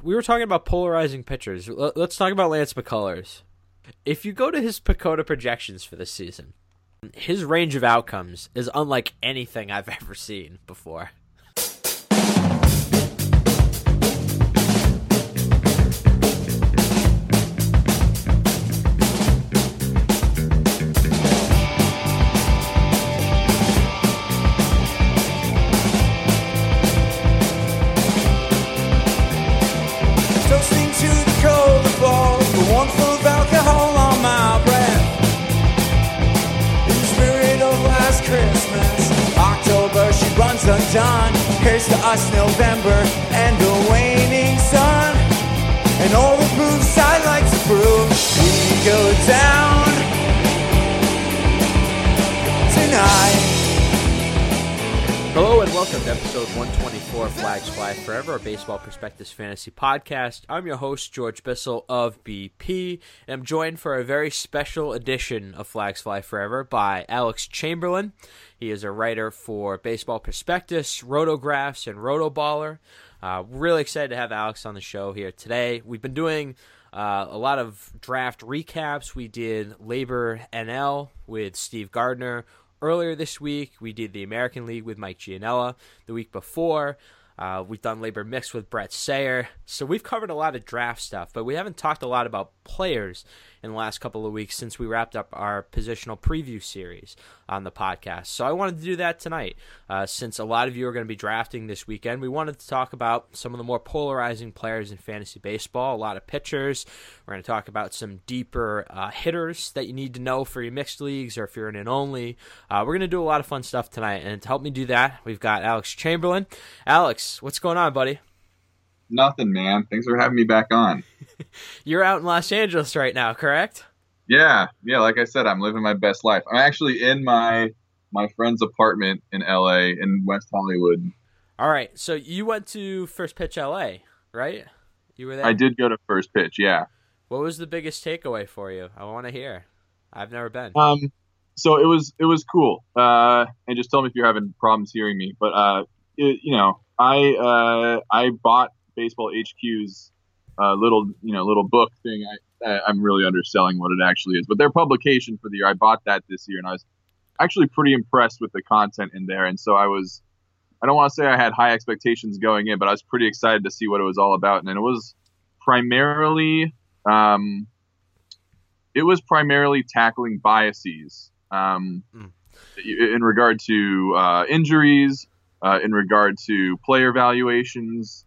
we were talking about polarizing pitchers. Let's talk about Lance McCullers. If you go to his PECOTA projections for this season, his range of outcomes is unlike anything I've ever seen before. Undone. Here's to us, November and the waning sun, and all the proofs I like to prove. We go down tonight. Hello and welcome to episode 124 of Flags Fly Forever, a Baseball Prospectus Fantasy Podcast. I'm your host, George Bissell of BP, and I'm joined for a very special edition of Flags Fly Forever by Alex Chamberlain. He is a writer for Baseball Prospectus, Rotographs, and Rotoballer. Really excited to have Alex on the show here today. We've been doing a lot of draft recaps. We did Labor NL with Steve Gardner. Earlier this week, we did the American League with Mike Gianella. The week before, we've done Labor Mix with Brett Sayer. So we've covered a lot of draft stuff, but we haven't talked a lot about players in the last couple of weeks since we wrapped up our positional preview series on the podcast. So I wanted to do that tonight. Since a lot of you are going to be drafting this weekend, we wanted to talk about some of the more polarizing players in fantasy baseball, a lot of pitchers. We're going to talk about some deeper hitters that you need to know for your mixed leagues or if you're in an only. We're going to do a lot of fun stuff tonight, and to help me do that, we've got Alex Chamberlain. Alex, what's going on, buddy? Nothing, man. Thanks for having me back on. You're out in Los Angeles right now, correct? Yeah. Like I said, I'm living my best life. I'm actually in my friend's apartment in LA in West Hollywood. All right. So you went to First Pitch LA, right? You were there? I did go to First Pitch, yeah. What was the biggest takeaway for you? I want to hear. I've never been. So it was cool. And just tell me if you're having problems hearing me. But I bought Baseball HQ's little book thing. I'm really underselling what it actually is, but their publication for the year. I bought that this year, and I was actually pretty impressed with the content in there. And so I don't want to say I had high expectations going in, but I was pretty excited to see what it was all about. And it was primarily tackling biases in regard to injuries, in regard to player valuations.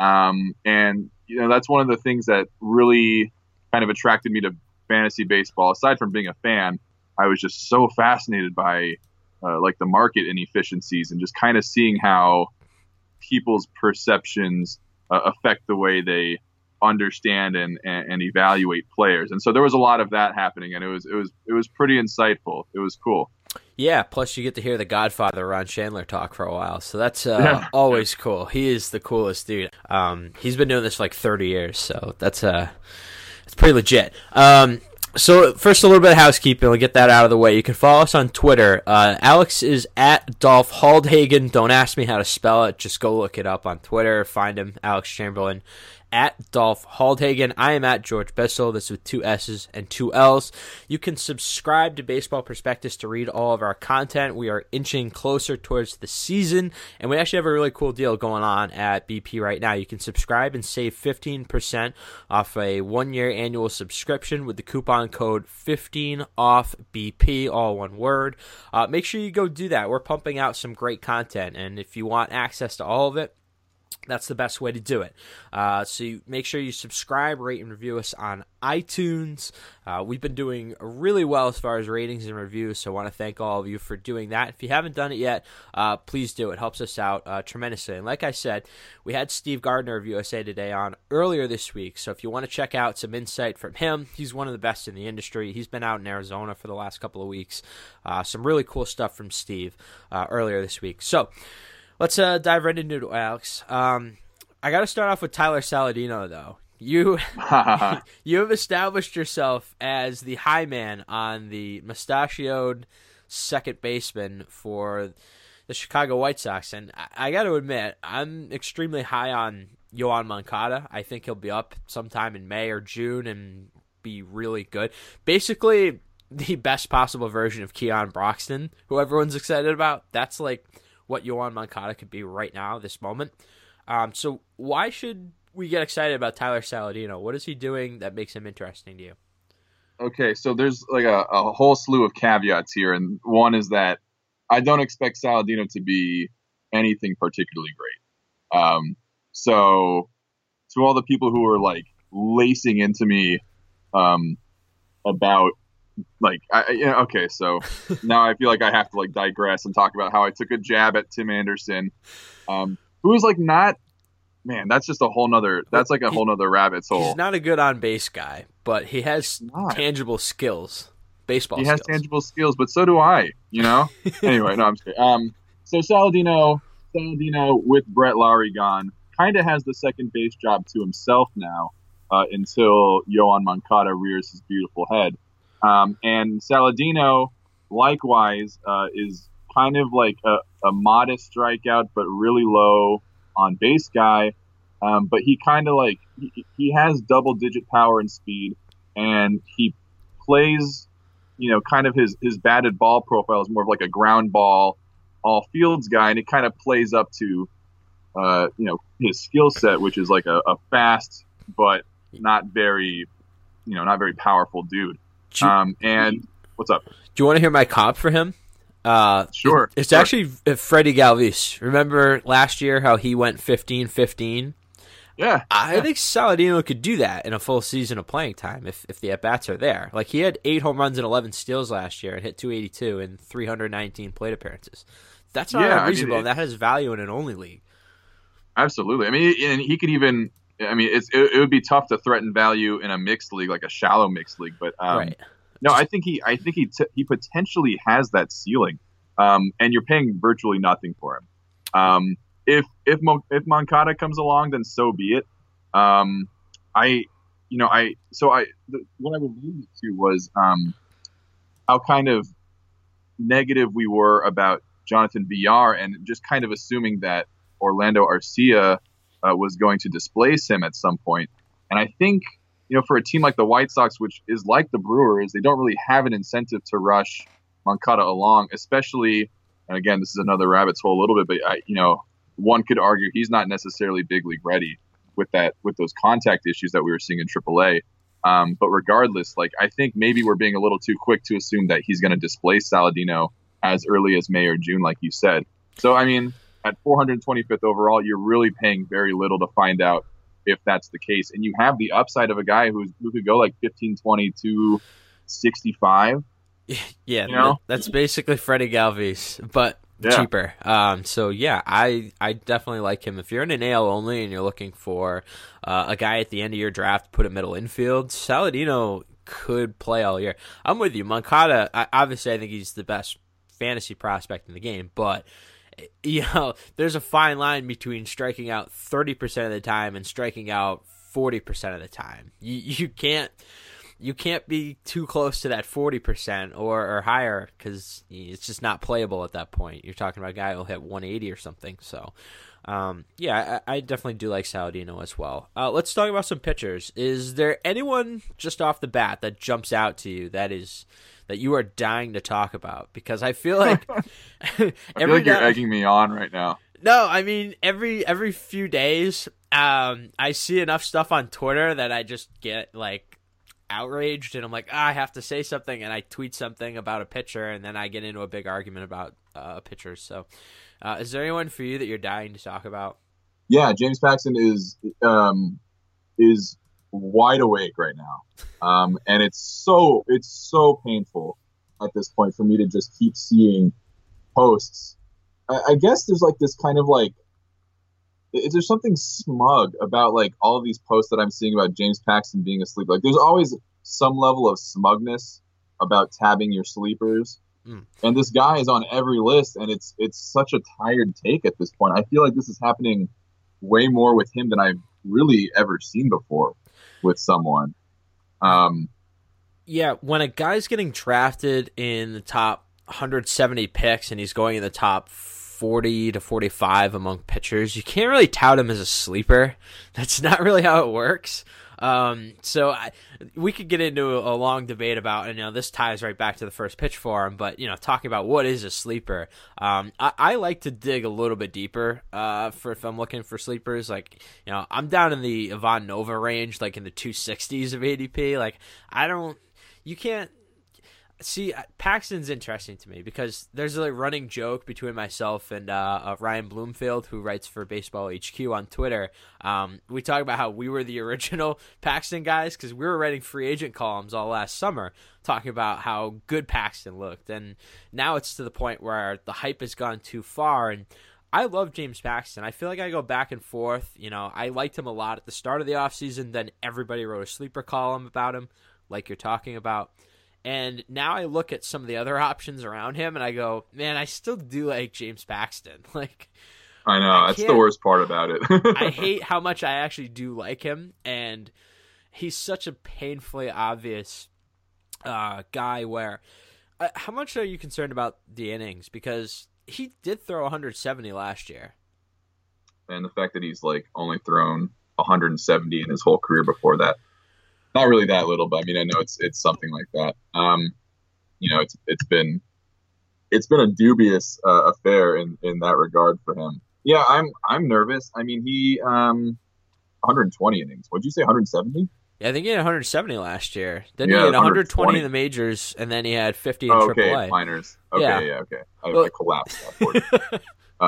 And that's one of the things that really kind of attracted me to fantasy baseball. Aside from being a fan, I was just so fascinated by the market inefficiencies and just kind of seeing how people's perceptions affect the way they understand and evaluate players. And so there was a lot of that happening, and it was pretty insightful. It was cool. Yeah, plus you get to hear the Godfather Ron Chandler talk for a while, so that's always cool. He is the coolest dude. He's been doing this for like 30 years, so it's pretty legit. So first, a little bit of housekeeping. We'll get that out of the way. You can follow us on Twitter. Alex is at Dolph Haldhagen. Don't ask me how to spell it. Just go look it up on Twitter. Find him, Alex Chamberlain. At Dolph Haldhagen. I am at George Bissell. This is with 2 S's and 2 L's. You can subscribe to Baseball Prospectus to read all of our content. We are inching closer towards the season, and we actually have a really cool deal going on at BP right now. You can subscribe and save 15% off a 1-year annual subscription with the coupon code 15OFFBP, all one word. Make sure you go do that. We're pumping out some great content, and if you want access to all of it, that's the best way to do it. So you make sure you subscribe, rate, and review us on iTunes. We've been doing really well as far as ratings and reviews, so I want to thank all of you for doing that. If you haven't done it yet, please do. It helps us out tremendously. And like I said, we had Steve Gardner of USA Today on earlier this week, so if you want to check out some insight from him, he's one of the best in the industry. He's been out in Arizona for the last couple of weeks. Some really cool stuff from Steve earlier this week. So let's dive right into it, Alex. I got to start off with Tyler Saladino, though. You have established yourself as the high man on the mustachioed second baseman for the Chicago White Sox, and I got to admit, I'm extremely high on Yohan Moncada. I think he'll be up sometime in May or June and be really good. Basically, the best possible version of Keon Broxton, who everyone's excited about. That's like what Yohan Moncada could be right now, this moment. So why should we get excited about Tyler Saladino? What is he doing that makes him interesting to you? Okay, so there's like a whole slew of caveats here, and one is that I don't expect Saladino to be anything particularly great. So to all the people who are like lacing into me about like okay, so now I feel like I have to like digress and talk about how I took a jab at Tim Anderson, who is like not. Man, that's just a whole nother. That's like a whole nother rabbit hole. He's not a good on base guy, but he has tangible skills, baseball. He has tangible skills, but so do I. Anyway, no, I'm just kidding. So Saladino with Brett Lowry gone, kind of has the second base job to himself now, until Yohan Moncada rears his beautiful head. And Saladino, likewise, is kind of like a modest strikeout, but really low on base guy, but he kind of like he has double digit power and speed, and he plays kind of his batted ball profile is more of like a ground ball all fields guy, and it kind of plays up to his skill set, which is like a fast but not very powerful dude. And what's up? Do you want to hear my comp for him? Sure. It's actually Freddie Galvis. Remember last year how he went 15-15? Yeah. I think Saladino could do that in a full season of playing time if the at-bats are there. Like, he had 8 home runs and 11 steals last year and hit 282 in 319 plate appearances. That's not unreasonable, and that has value in an only league. Absolutely. I mean, and he could even – I mean, it would be tough to threaten value in a mixed league, like a shallow mixed league, but right. No, I think he potentially has that ceiling, and you're paying virtually nothing for him. If Moncada comes along, then so be it. What I alluded to was how kind of negative we were about Jonathan Villar, and just kind of assuming that Orlando Arcia was going to displace him at some point. And I think, for a team like the White Sox, which is like the Brewers, they don't really have an incentive to rush Moncada along, especially, and again, this is another rabbit's hole a little bit, but one could argue he's not necessarily big league ready with those contact issues that we were seeing in AAA. But regardless, I think maybe we're being a little too quick to assume that he's going to displace Saladino as early as May or June, like you said. So, I mean, at 425th overall, you're really paying very little to find out if that's the case. And you have the upside of a guy who could go 15, 20 to 65. Yeah, that's basically Freddie Galvis, but cheaper. So yeah, I definitely like him. If you're in an AL only and you're looking for a guy at the end of your draft to put a middle infield, Saladino could play all year. I'm with you. Moncada, obviously I think he's the best fantasy prospect in the game, but there's a fine line between striking out 30% of the time and striking out 40% of the time. You can't be too close to that 40% or higher, because it's just not playable at that point. You're talking about a guy who'll hit 180 or something. So, I definitely do like Saladino as well. Let's talk about some pitchers. Is there anyone just off the bat that jumps out to you that you are dying to talk about? Because I feel like you're egging me on right now. No, I mean every few days, I see enough stuff on Twitter that I just get outraged, and I'm like, I have to say something, and I tweet something about a pitcher, and then I get into a big argument about a pitcher. So, is there anyone for you that you're dying to talk about? Yeah, James Paxton is wide awake right now, and it's so painful at this point for me to just keep seeing posts. I guess there's this kind of there's something smug about all of these posts that I'm seeing about James Paxton being asleep. There's always some level of smugness about tabbing your sleepers, and this guy is on every list, and it's such a tired take at this point. I feel like this is happening way more with him than I've really ever seen before with someone. Yeah, when a guy's getting drafted in the top 170 picks and he's going in the top 40 to 45 among pitchers. You can't really tout him as a sleeper. That's not really how it works. We could get into a long debate about, and this ties right back to the first pitch for him, but talking about what is a sleeper. I like to dig a little bit deeper for if I'm looking for sleepers. Like, I'm down in the Ivan Nova range, like in the 260s of ADP. Like, you can't. See, Paxton's interesting to me because there's a running joke between myself and Ryan Bloomfield, who writes for Baseball HQ on Twitter. We talk about how we were the original Paxton guys because we were writing free agent columns all last summer talking about how good Paxton looked. And now it's to the point where the hype has gone too far. And I love James Paxton. I feel like I go back and forth. I liked him a lot at the start of the offseason. Then everybody wrote a sleeper column about him, like you're talking about. And now I look at some of the other options around him, and I go, man, I still do like James Paxton. Like, I know, that's the worst part about it. I hate how much I actually do like him, and he's such a painfully obvious guy where how much are you concerned about the innings? Because he did throw 170 last year. And the fact that he's like only thrown 170 in his whole career before that. Not really that little, but I mean, I know it's something like that. It's been a dubious affair in that regard for him. Yeah, I'm nervous. I mean, he 120 innings. What'd you say, 170? Yeah, I think he had 170 last year. Then he had 120 in the majors, and then he had 50 in AAA. Okay, minors. Okay, yeah, okay. I collapsed that.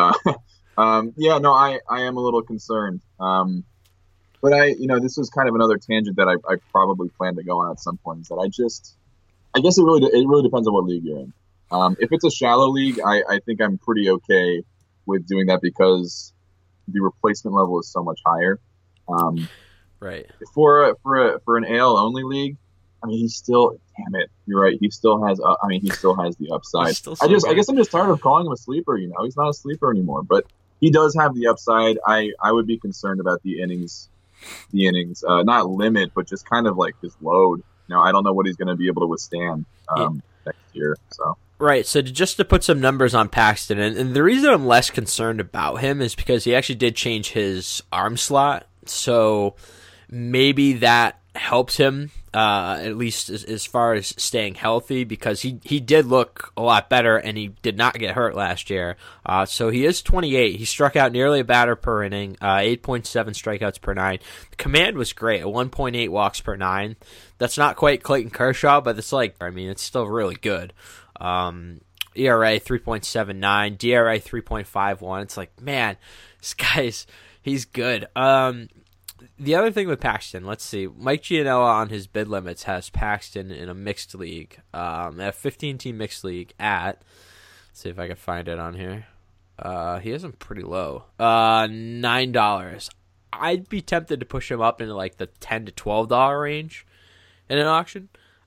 I am a little concerned. But this is kind of another tangent that I probably plan to go on at some point. Is that I guess it really depends on what league you're in. If it's a shallow league, I think I'm pretty okay with doing that because the replacement level is so much higher. Right. For an AL only league, I mean, you're right. He still has the upside. I guess I'm just tired of calling him a sleeper. He's not a sleeper anymore, but he does have the upside. I would be concerned about the innings, not limit, but just kind of like his load. I don't know what he's going to be able to withstand next year. So right. So just to put some numbers on Paxton, and the reason I'm less concerned about him is because he actually did change his arm slot. So maybe that helps him at least as far as staying healthy, because he did look a lot better and he did not get hurt last year. So he is 28. He struck out nearly a batter per inning, 8.7 strikeouts per 9. The command was great, 1.8 walks per 9. That's not quite Clayton Kershaw, but it's it's still really good. ERA 3.79, DRA 3.51. It's like, man, he's good. The other thing with Paxton, let's see. Mike Gianella on his bid limits has Paxton in a mixed league, a 15-team mixed league at, let's see if I can find it on here. He has him pretty low, $9. I'd be tempted to push him up into like the $10 to $12 range in an auction.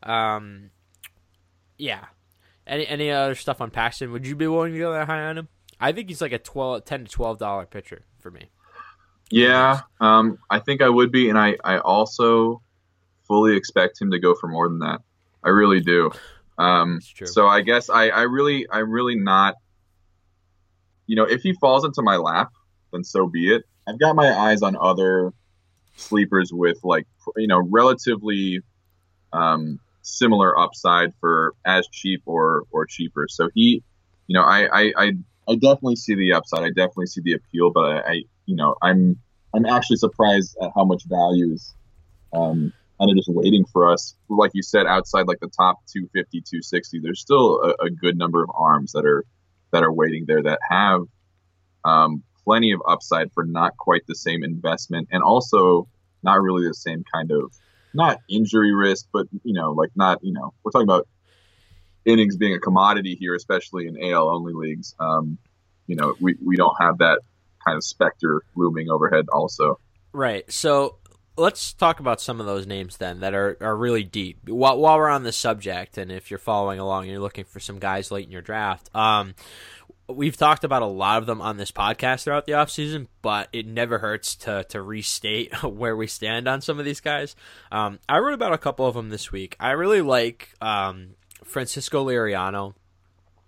Yeah. Any other stuff on Paxton? Would you be willing to go that high on him? I think he's like a $10 to $12 pitcher for me. Yeah, I think I would be, and I also fully expect him to go for more than that. I really do. That's true. So I guess I really not. If he falls into my lap, then so be it. I've got my eyes on other sleepers with relatively similar upside for as cheap or cheaper. So I definitely see the upside. I definitely see the appeal, but I'm actually surprised at how much value is kind of just waiting for us. Like you said, outside like the top 250, 260, there's still a good number of arms that are waiting there that have plenty of upside for not quite the same investment, and also not really the same kind of, not injury risk, but we're talking about innings being a commodity here, especially in AL only leagues. We don't have that kind of specter looming overhead also. Right. So let's talk about some of those names then that are really deep. While we're on the subject, and if you're following along and you're looking for some guys late in your draft, we've talked about a lot of them on this podcast throughout the offseason, but it never hurts to restate where we stand on some of these guys. I wrote about a couple of them this week. I really like Francisco Liriano.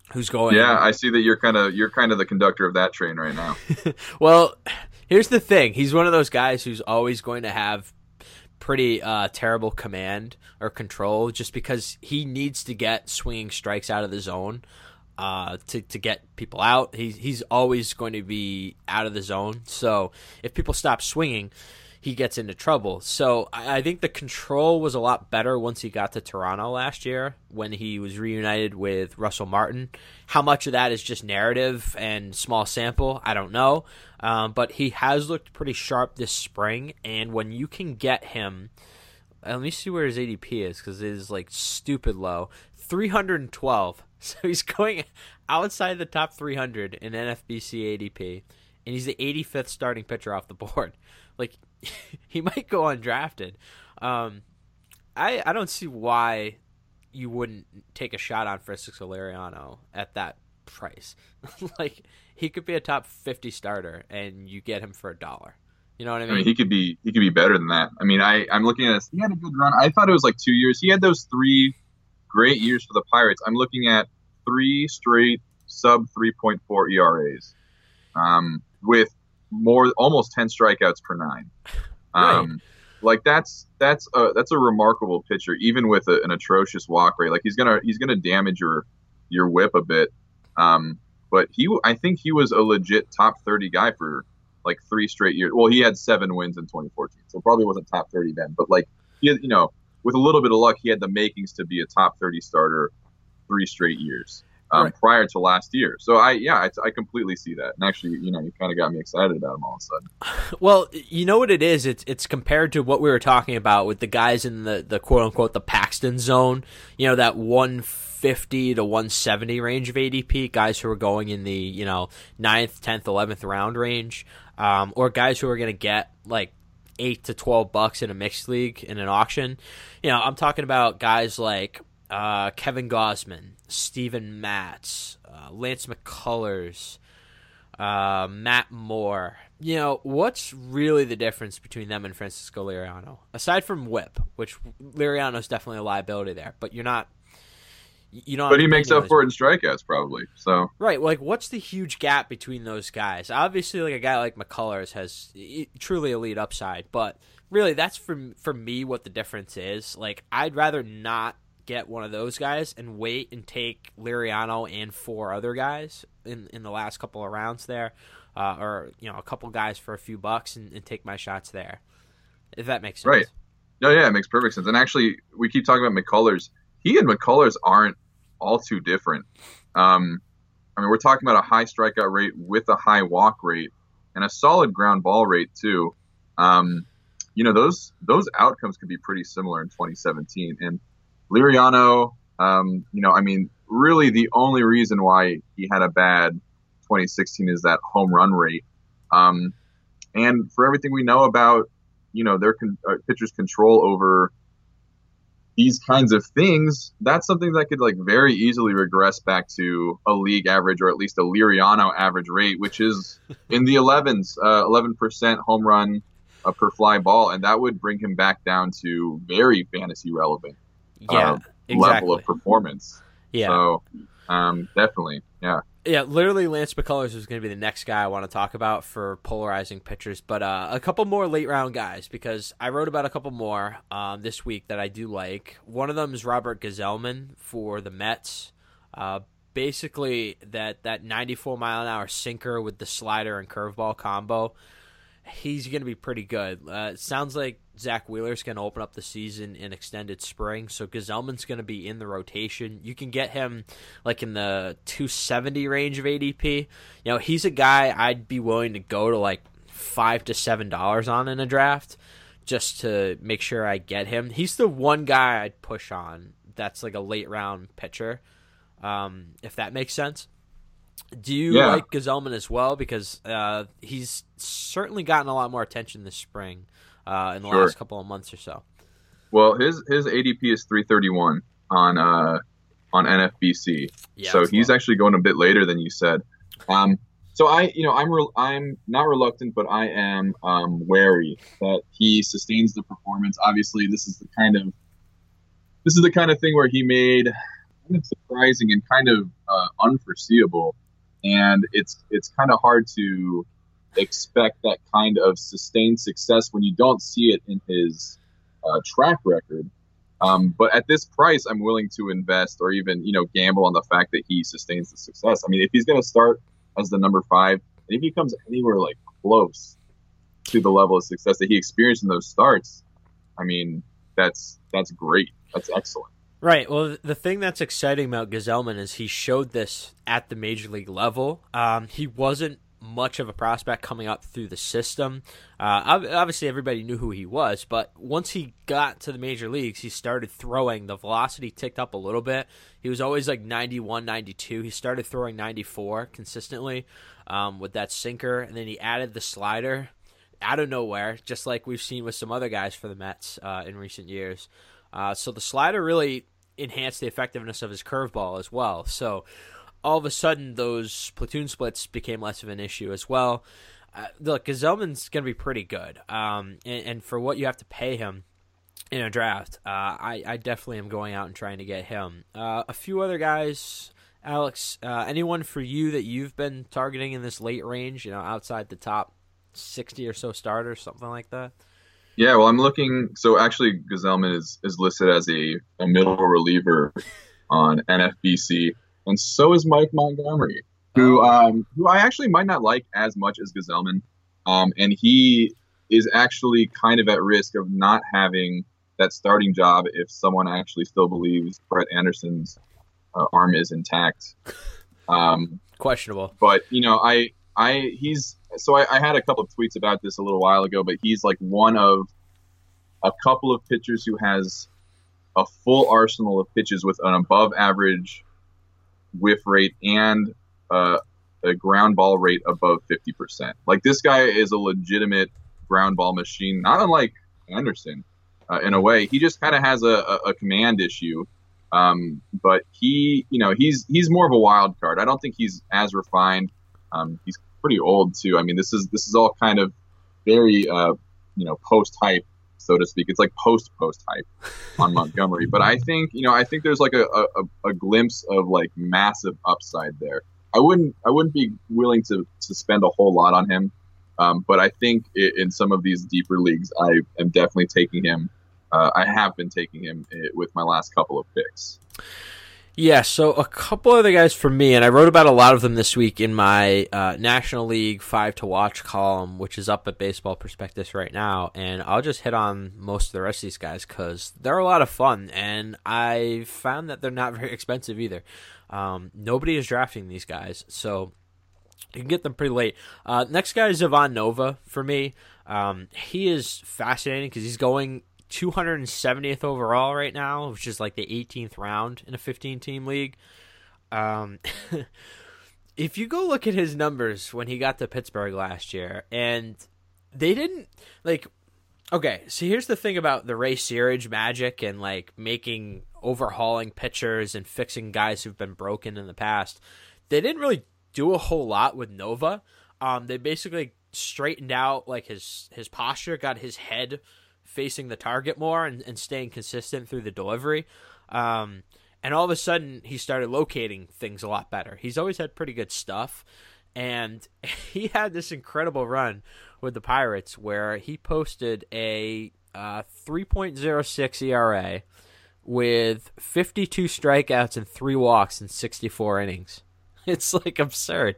who's going. Yeah, I see that you're kind of the conductor of that train right now. Well, here's the thing. He's one of those guys who's always going to have pretty terrible command or control, just because he needs to get swinging strikes out of the zone to get people out. He's always going to be out of the zone. So if people stop swinging, he gets into trouble. So I think the control was a lot better once he got to Toronto last year when he was reunited with Russell Martin. How much of that is just narrative and small sample, I don't know. But he has looked pretty sharp this spring, and when you can get him, let me see where his ADP is, because it is like stupid low, 312. So he's going outside the top 300 in NFBC ADP, and he's the 85th starting pitcher off the board. Like, he might go undrafted. I don't see why you wouldn't take a shot on Francisco Liriano at that price. Like, he could be a top 50 starter, and you get him for $1. You know what I mean? I mean, he could be better than that. I mean, I'm looking at this. He had a good run. I thought it was like 2 years. He had those 3 great years for the Pirates. I'm looking at 3 straight sub 3.4 ERAs, with almost 10 strikeouts per 9. Right. Like that's a remarkable pitcher, even with an atrocious walk rate. Like he's gonna damage your whip a bit. But I think he was a legit top 30 guy for like 3 straight years. Well, he had 7 wins in 2014, so probably wasn't top 30 then. But like he had, with a little bit of luck, he had the makings to be a top 30 starter 3 straight years. Right. Prior to last year. So I completely see that. And actually, you kind of got me excited about him all of a sudden. Well, you know what it is? It's compared to what we were talking about with the guys in the quote unquote the Paxton zone, that 150 to 170 range of ADP, guys who are going in the, 9th, 10th, 11th round range, or guys who are going to get like $8 to $12 in a mixed league in an auction. I'm talking about guys like Kevin Gausman, Steven Matz, Lance McCullers, Matt Moore. What's really the difference between them and Francisco Liriano? Aside from whip, which Liriano's definitely a liability there, but you're not. But he makes up for it in strikeouts, probably. So right, like what's the huge gap between those guys? Obviously, like a guy like McCullers has truly elite upside, but really, that's for me what the difference is. Like, I'd rather not get one of those guys and wait and take Liriano and 4 other guys in the last couple of rounds there, or a couple guys for a few bucks and take my shots there, if that makes sense. Right. No, yeah, it makes perfect sense. And actually, we keep talking about McCullers. He and McCullers aren't all too different. I mean, we're talking about a high strikeout rate with a high walk rate and a solid ground ball rate too. Those outcomes could be pretty similar in 2017. And Liriano, really the only reason why he had a bad 2016 is that home run rate. And for everything we know about, their pitchers' control over these kinds of things, that's something that could like very easily regress back to a league average, or at least a Liriano average rate, which is in the 11% home run per fly ball. And that would bring him back down to very fantasy relevant. Exactly. Level of performance. Yeah. So, definitely. Yeah. Yeah, literally Lance McCullers is going to be the next guy I want to talk about for polarizing pitchers. But a couple more late round guys, because I wrote about a couple more this week that I do like. One of them is Robert Gsellman for the Mets. Basically, that 94 mile an hour sinker with the slider and curveball combo, he's going to be pretty good. It sounds like Zach Wheeler's going to open up the season in extended spring, so Gsellman's going to be in the rotation. You can get him like in the 270 range of ADP. He's a guy I'd be willing to go to like $5 to $7 on in a draft just to make sure I get him. He's the one guy I'd push on that's like a late round pitcher, if that makes sense. Do you like Gsellman as well? Because he's certainly gotten a lot more attention this spring in the last couple of months or so. Well, his ADP is 331 on NFBC, so he's actually going a bit later than you said. So I'm not reluctant, but I am wary that he sustains the performance. Obviously, this is the kind of thing where he made kind of surprising and kind of unforeseeable, and it's kind of hard to expect that kind of sustained success when you don't see it in his track record. But at this price, I'm willing to invest or even, gamble on the fact that he sustains the success. I mean, if he's going to start as the number 5, and if he comes anywhere like close to the level of success that he experienced in those starts, I mean, that's great. That's excellent. Right. Well, the thing that's exciting about Gsellman is he showed this at the major league level. He wasn't much of a prospect coming up through the system. Obviously, everybody knew who he was, but once he got to the major leagues, he started throwing. The velocity ticked up a little bit. He was always like 91, 92. He started throwing 94 consistently with that sinker, and then he added the slider out of nowhere, just like we've seen with some other guys for the Mets in recent years. So the slider really enhanced the effectiveness of his curveball as well. So all of a sudden, those platoon splits became less of an issue as well. Look, Gsellman's going to be pretty good. And for what you have to pay him in a draft, I definitely am going out and trying to get him. A few other guys, Alex, anyone for you that you've been targeting in this late range, outside the top 60 or so starters, something like that? Yeah, well, I'm looking. So actually, Gsellman is listed as a middle reliever on NFBC. And so is Mike Montgomery, who I actually might not like as much as Gsellman. And he is actually kind of at risk of not having that starting job if someone actually still believes Brett Anderson's arm is intact. Questionable. But, I had a couple of tweets about this a little while ago, but he's like one of a couple of pitchers who has a full arsenal of pitches with an above average whiff rate and a ground ball rate above 50%. Like, this guy is a legitimate ground ball machine, not unlike Anderson in a way. He just kind of has a command issue, but he's more of a wild card. I don't think he's as refined. He's pretty old too. I mean, this is all kind of very post hype, so to speak. It's like post hype on Montgomery. But I think there's like a glimpse of like massive upside there. I wouldn't be willing to spend a whole lot on him. But I think in some of these deeper leagues, I am definitely taking him. I have been taking him with my last couple of picks. Yeah, so a couple other guys for me, and I wrote about a lot of them this week in my National League 5 to Watch column, which is up at Baseball Prospectus right now, and I'll just hit on most of the rest of these guys because they're a lot of fun, and I found that they're not very expensive either. Nobody is drafting these guys, so you can get them pretty late. Next guy is Ivan Nova for me. He is fascinating because he's going 270th overall right now, which is like the 18th round in a 15-team league. If you go look at his numbers when he got to Pittsburgh last year, and they didn't like. Okay, so here's the thing about the Ray Searage magic and like overhauling pitchers and fixing guys who've been broken in the past. They didn't really do a whole lot with Nova. They basically straightened out like his posture, got his head facing the target more and staying consistent through the delivery. And all of a sudden, he started locating things a lot better. He's always had pretty good stuff. And he had this incredible run with the Pirates where he posted a 3.06 ERA with 52 strikeouts and 3 walks in 64 innings. It's like absurd.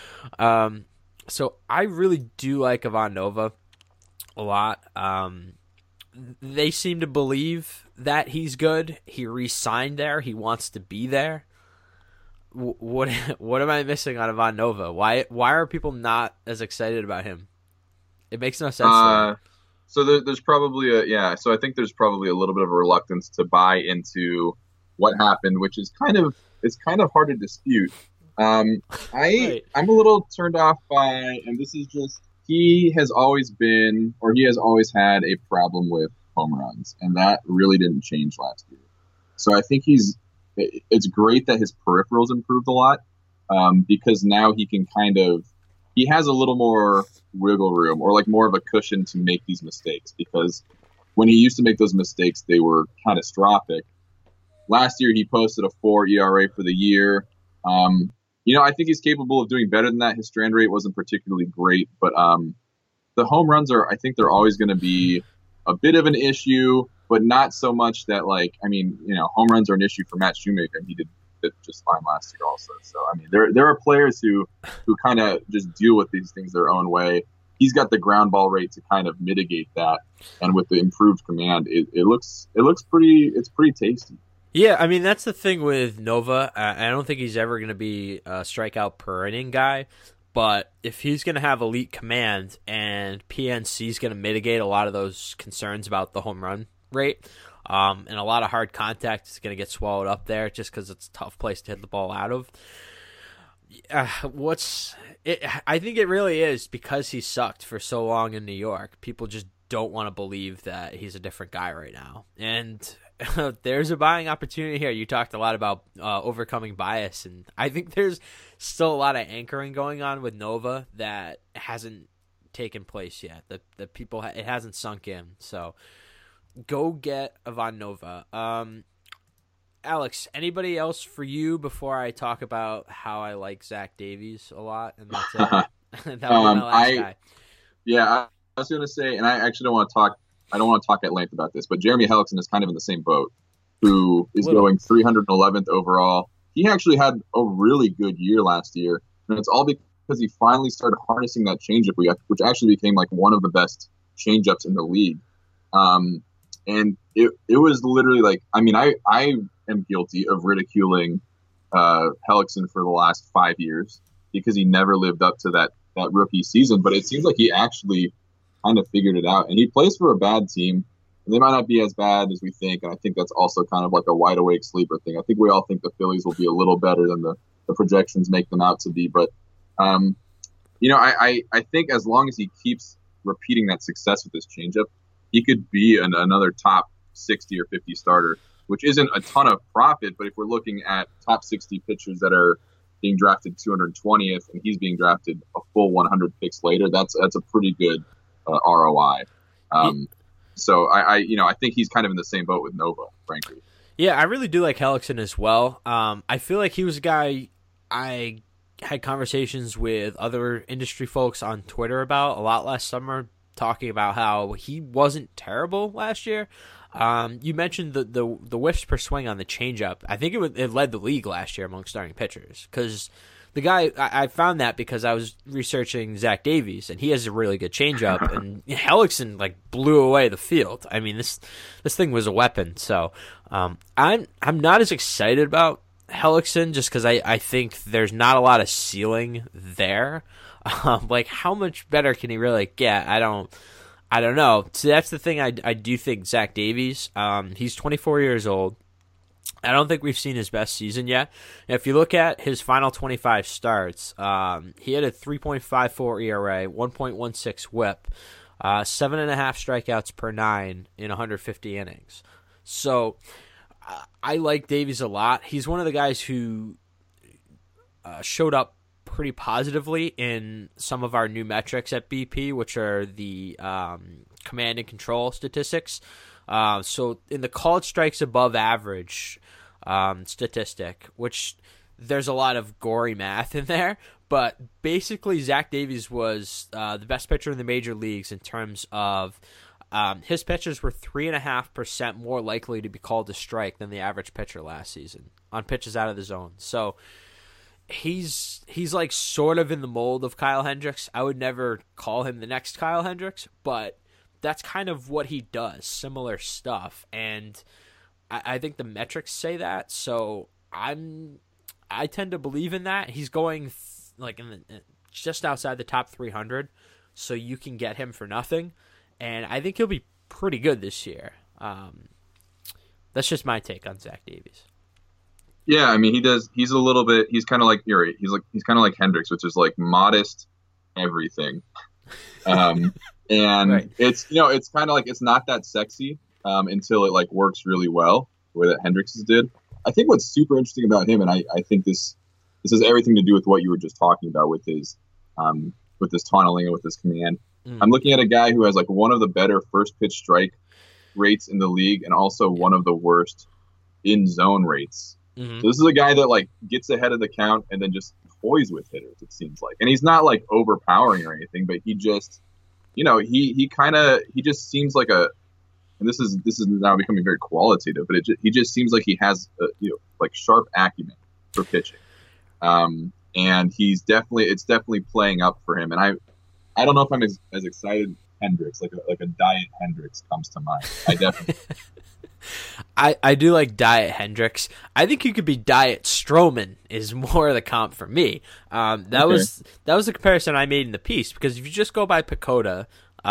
So I really do like Ivan Nova a lot. They seem to believe that he's good. He re-signed there. He wants to be there. What am I missing on Ivan Nova? Why are people not as excited about him? It makes no sense. So there's probably So I think there's probably a little bit of a reluctance to buy into what happened, which is kind of hard to dispute. I'm a little turned off by, and this is just. He has always had a problem with home runs, and that really didn't change last year. So I think it's great that his peripherals improved a lot, because now he has a little more wiggle room or like more of a cushion to make these mistakes, because when he used to make those mistakes, they were catastrophic. Last year, he posted a 4 ERA for the year, 2.9 WHIP, 1.9 ERA. So, I think he has a little more wiggle room or like more of a cushion to make these mistakes, because when he used to make those mistakes, they were catastrophic. Last year, he posted a 4 ERA for the year, I think he's capable of doing better than that. His strand rate wasn't particularly great, but the home runs I think they're always going to be a bit of an issue, but not so much that home runs are an issue for Matt Shoemaker, and he did just fine last year also. So, there are players who kind of just deal with these things their own way. He's got the ground ball rate to kind of mitigate that, and with the improved command, it looks pretty tasty. Yeah, that's the thing with Nova. I don't think he's ever going to be a strikeout per inning guy, but if he's going to have elite command and PNC is going to mitigate a lot of those concerns about the home run rate, and a lot of hard contact is going to get swallowed up there just because it's a tough place to hit the ball out of. I think it really is because he sucked for so long in New York. People just don't want to believe that he's a different guy right now. And there's a buying opportunity here. You talked a lot about overcoming bias, and I think there's still a lot of anchoring going on with Nova that hasn't taken place yet. The people, it hasn't sunk in. So go get Ivan Nova. Alex, anybody else for you before I talk about how I like Zach Davies a lot? And that's it. That was my last guy. Yeah, I was going to say, and I actually don't want to talk at length about this, but Jeremy Hellickson is kind of in the same boat, who is going 311th overall. He actually had a really good year last year, and it's all because he finally started harnessing that changeup, which actually became like one of the best changeups in the league. And it was literally like, I am guilty of ridiculing Hellickson for the last 5 years because he never lived up to that rookie season, but it seems like he actually kind of figured it out, and he plays for a bad team, and they might not be as bad as we think, and I think that's also kind of like a wide awake sleeper thing. I think we all think the Phillies will be a little better than the projections make them out to be, but I think as long as he keeps repeating that success with this changeup, he could be another top 60 or 50 starter, which isn't a ton of profit, but if we're looking at top 60 pitchers that are being drafted 220th and he's being drafted a full 100 picks later, that's a pretty good ROI. So I think he's kind of in the same boat with Nova, frankly. Yeah, I really do like Hellickson as well. I feel like he was a guy I had conversations with other industry folks on Twitter about a lot last summer, talking about how he wasn't terrible last year. You mentioned the whiffs per swing on the changeup. I think it led the league last year among starting pitchers because the guy, I found that because I was researching Zach Davies, and he has a really good changeup, and Hellickson blew away the field. This thing was a weapon. So I'm not as excited about Hellickson just because I think there's not a lot of ceiling there. How much better can he really get? I don't know. So that's the thing. I do think Zach Davies. He's 24 years old. I don't think we've seen his best season yet. If you look at his final 25 starts, he had a 3.54 ERA, 1.16 WHIP, 7.5 strikeouts per 9 in 150 innings. So I like Davies a lot. He's one of the guys who showed up pretty positively in some of our new metrics at BP, which are the command and control statistics. So in the called strikes above average statistic, which there's a lot of gory math in there, but basically Zach Davies was the best pitcher in the major leagues in terms of his pitchers were 3.5% more likely to be called a strike than the average pitcher last season on pitches out of the zone. So he's sort of in the mold of Kyle Hendricks. I would never call him the next Kyle Hendricks, but that's kind of what he does, similar stuff, and I think the metrics say that. So I tend to believe in that. He's going just outside the top 300, so you can get him for nothing, and I think he'll be pretty good this year. That's just my take on Zach Davies. Yeah, he does. He's a little bit. He's kind of like Yuri. He's kind of like Hendricks, which is modest everything. And right. It's kind of it's not that sexy until it works really well, the way that Hendricks did. I think what's super interesting about him, and I think this has everything to do with what you were just talking about with his tunneling and with his command. I'm looking at a guy who has one of the better first pitch strike rates in the league, and also one of the worst in zone rates So this is a guy that like gets ahead of the count and then just toys with hitters. It seems like, and he's not like overpowering or anything, but he just, he just seems like a. And this is now becoming very qualitative, but he just seems like he has like sharp acumen for pitching, and it's definitely playing up for him. And I don't know if I'm as excited. Hendricks, like a Diet Hendricks comes to mind. I definitely. I do like Diet Hendricks. I think you could be Diet Stroman is more of the comp for me. That was the comparison I made in the piece, because if you just go by PECOTA,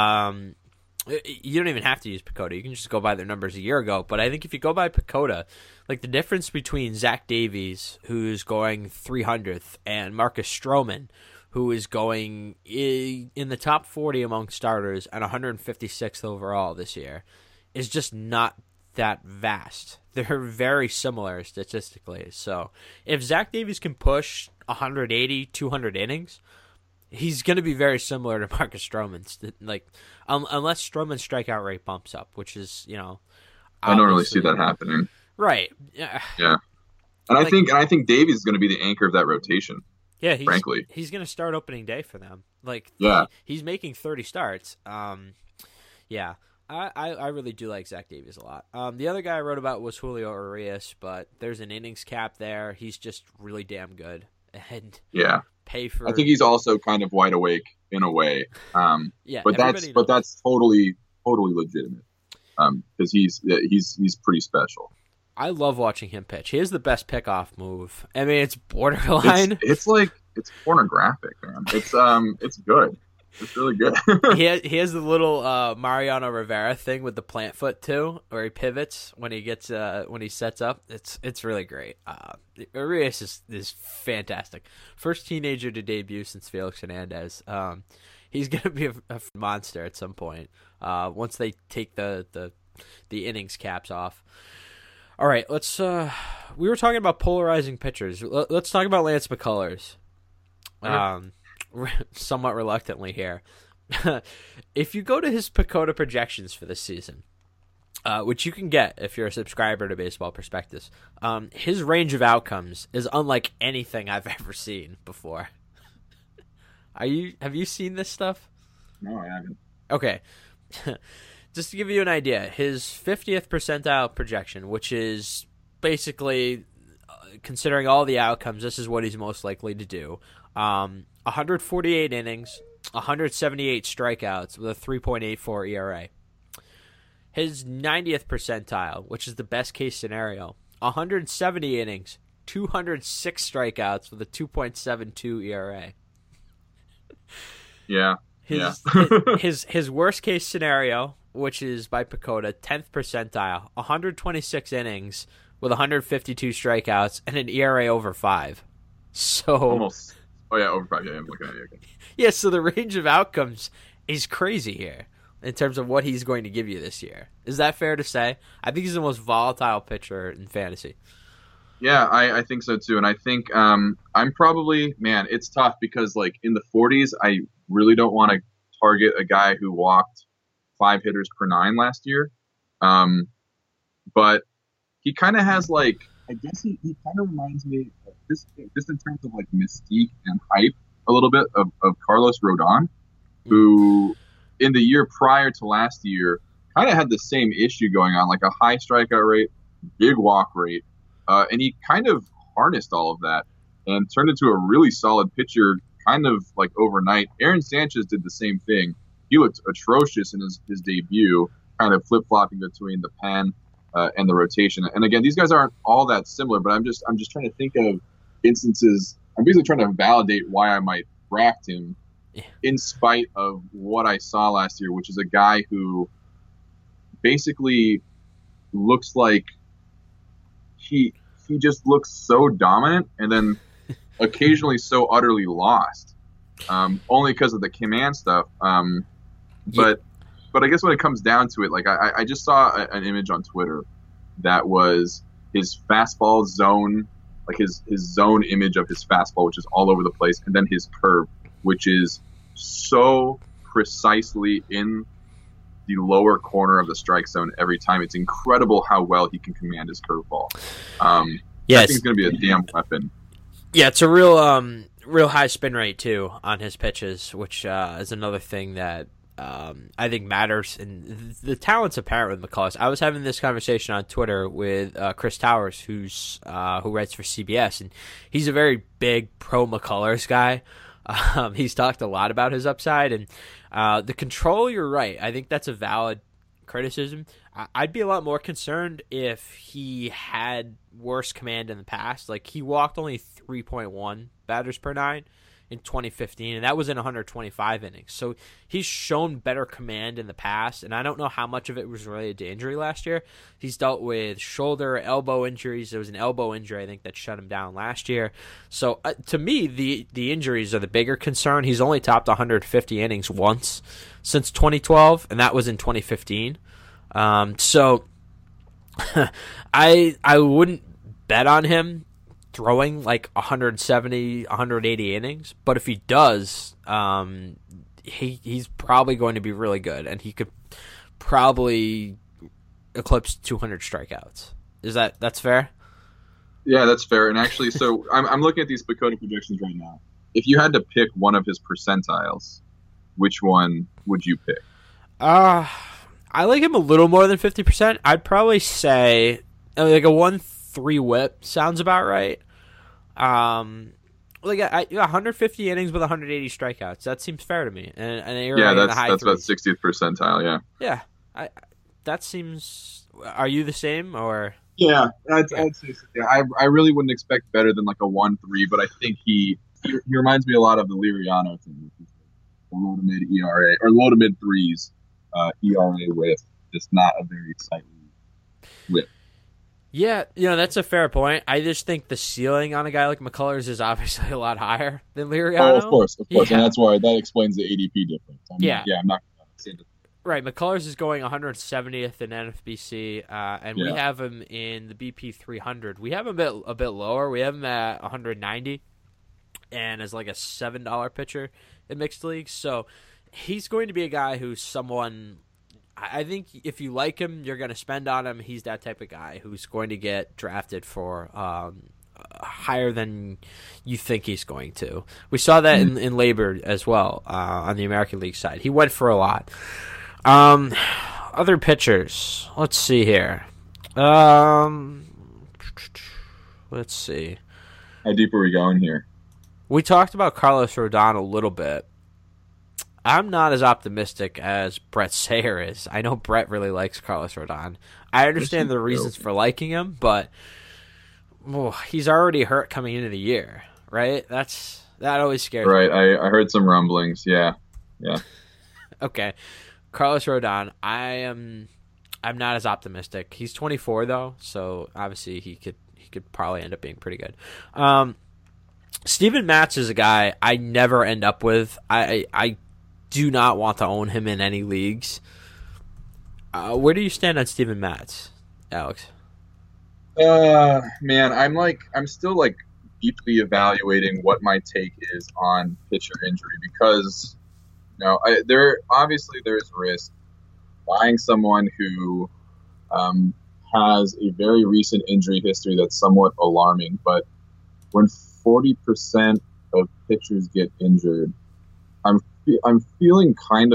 you don't even have to use PECOTA. You can just go by their numbers a year ago. But I think if you go by PECOTA, like the difference between Zach Davies, who's going 300th, and Marcus Stroman, who is going in the top 40 among starters and 156th overall this year, is just not that vast. They're very similar statistically. So if Zach Davies can push 180, 200 innings, he's going to be very similar to Marcus Stroman's. Like, unless Stroman's strikeout rate bumps up, which is, I don't really see that happening. Right. Yeah. And I think Davies is going to be the anchor of that rotation. Yeah, frankly, he's going to start opening day for them. Like, yeah, he's making 30 starts. Yeah, I really do like Zach Davies a lot. The other guy I wrote about was Julio Urias, but there's an innings cap there. He's just really damn good. And yeah, I think he's also kind of wide awake in a way. Yeah, but that's totally legitimate. Because he's pretty special. I love watching him pitch. He has the best pickoff move. I mean, it's borderline. It's pornographic, man. It's good. It's really good. he has the little Mariano Rivera thing with the plant foot too, where he pivots when he sets up. It's really great. Urias is fantastic. First teenager to debut since Felix Hernandez. He's gonna be a monster at some point. Once they take the innings caps off. All right, let's. We were talking about polarizing pitchers. Let's talk about Lance McCullers. Somewhat reluctantly here. If you go to his PECOTA projections for this season, which you can get if you're a subscriber to Baseball Prospectus, his range of outcomes is unlike anything I've ever seen before. Have you seen this stuff? No, I haven't. Okay. Just to give you an idea, his 50th percentile projection, which is basically, considering all the outcomes, this is what he's most likely to do. 148 innings, 178 strikeouts with a 3.84 ERA. His 90th percentile, which is the best case scenario, 170 innings, 206 strikeouts with a 2.72 ERA. Yeah. His worst case scenario, which is by PECOTA, 10th percentile, 126 innings with 152 strikeouts and an ERA over 5. So almost. Oh yeah, over 5. Yeah, I'm looking at it. Okay. Yeah, so the range of outcomes is crazy here in terms of what he's going to give you this year. Is that fair to say? I think he's the most volatile pitcher in fantasy. Yeah, I think so too. And I think I'm probably, man, it's tough because like in the 40s, I really don't want to target a guy who walked 5 hitters per 9 last year. But he kind of has like, I guess he kind of reminds me of just in terms of like mystique and hype a little bit of Carlos Rodon, who in the year prior to last year kind of had the same issue going on, like a high strikeout rate, big walk rate. And he kind of harnessed all of that and turned into a really solid pitcher kind of like overnight. Aaron Sanchez did the same thing. He looked atrocious in his debut, kind of flip-flopping between the pen and the rotation. And again, these guys aren't all that similar, but I'm just trying to think of instances. I'm basically trying to validate why I might draft him in spite of what I saw last year, which is a guy who basically looks like he just looks so dominant and then occasionally so utterly lost, only because of the command stuff. But I guess when it comes down to it, like I just saw an image on Twitter that was his fastball zone, like his zone image of his fastball, which is all over the place, and then his curve, which is so precisely in the lower corner of the strike zone every time. It's incredible how well he can command his curveball. Yeah, I think it's going to be a damn weapon. Yeah, it's a real high spin rate too on his pitches, which is another thing that I think matters. And the talent's apparent with McCullers. I was having this conversation on Twitter with Chris Towers, who writes for CBS, and he's a very big pro McCullers guy. He's talked a lot about his upside, and the control. You're right. I think that's a valid criticism. I'd be a lot more concerned if he had worse command in the past. Like, he walked only 3.1 batters per nine in 2015, and that was in 125 innings. So he's shown better command in the past, and I don't know how much of it was related to injury last year. He's dealt with shoulder, elbow injuries. There was an elbow injury, I think, that shut him down last year. So to me, the injuries are the bigger concern. He's only topped 150 innings once since 2012, and that was in 2015. So I wouldn't bet on him throwing like 170, 180 innings, but if he does, he's probably going to be really good, and he could probably eclipse 200 strikeouts. That's fair? Yeah, that's fair. And actually, so I'm looking at these PECOTA projections right now. If you had to pick one of his percentiles, which one would you pick? I like him a little more than 50%. I'd probably say like a 1-3 whip sounds about right. Like 150 innings with 180 strikeouts. That seems fair to me. And that's about 60th percentile. Yeah. Yeah. That seems. Are you the same or? Yeah, I'd say so. Yeah, I really wouldn't expect better than like a 1-3, but I think he reminds me a lot of the Liriano thing, which is low to mid ERA or low to mid threes. ERA with just not a very sightly whip. Yeah, that's a fair point. I just think the ceiling on a guy like McCullers is obviously a lot higher than Liriano. Oh, of course, yeah. And that's why that explains the ADP difference. I'm not going to say that. Right, McCullers is going 170th in NFBC, and we have him in the BP 300. We have him a bit lower. We have him at 190, and as like a $7 pitcher in mixed leagues. So he's going to be a guy who's someone. I think if you like him, you're going to spend on him. He's that type of guy who's going to get drafted for higher than you think he's going to. We saw that in Labor as well on the American League side. He went for a lot. Other pitchers. Let's see here. Let's see. How deep are we going here? We talked about Carlos Rodon a little bit. I'm not as optimistic as Brett Sayer is. I know Brett really likes Carlos Rodon. I understand the reasons for liking him, but he's already hurt coming into the year, right? That always scares me. Right, I heard some rumblings. Yeah. Okay, Carlos Rodon. I'm not as optimistic. He's 24 though, so obviously he could probably end up being pretty good. Steven Matz is a guy I never end up with. I do not want to own him in any leagues. Where do you stand on Steven Matz, Alex? Man, I'm still deeply evaluating what my take is on pitcher injury because, there's risk. Buying someone who has a very recent injury history that's somewhat alarming, but when 40% of pitchers get injured, I'm feeling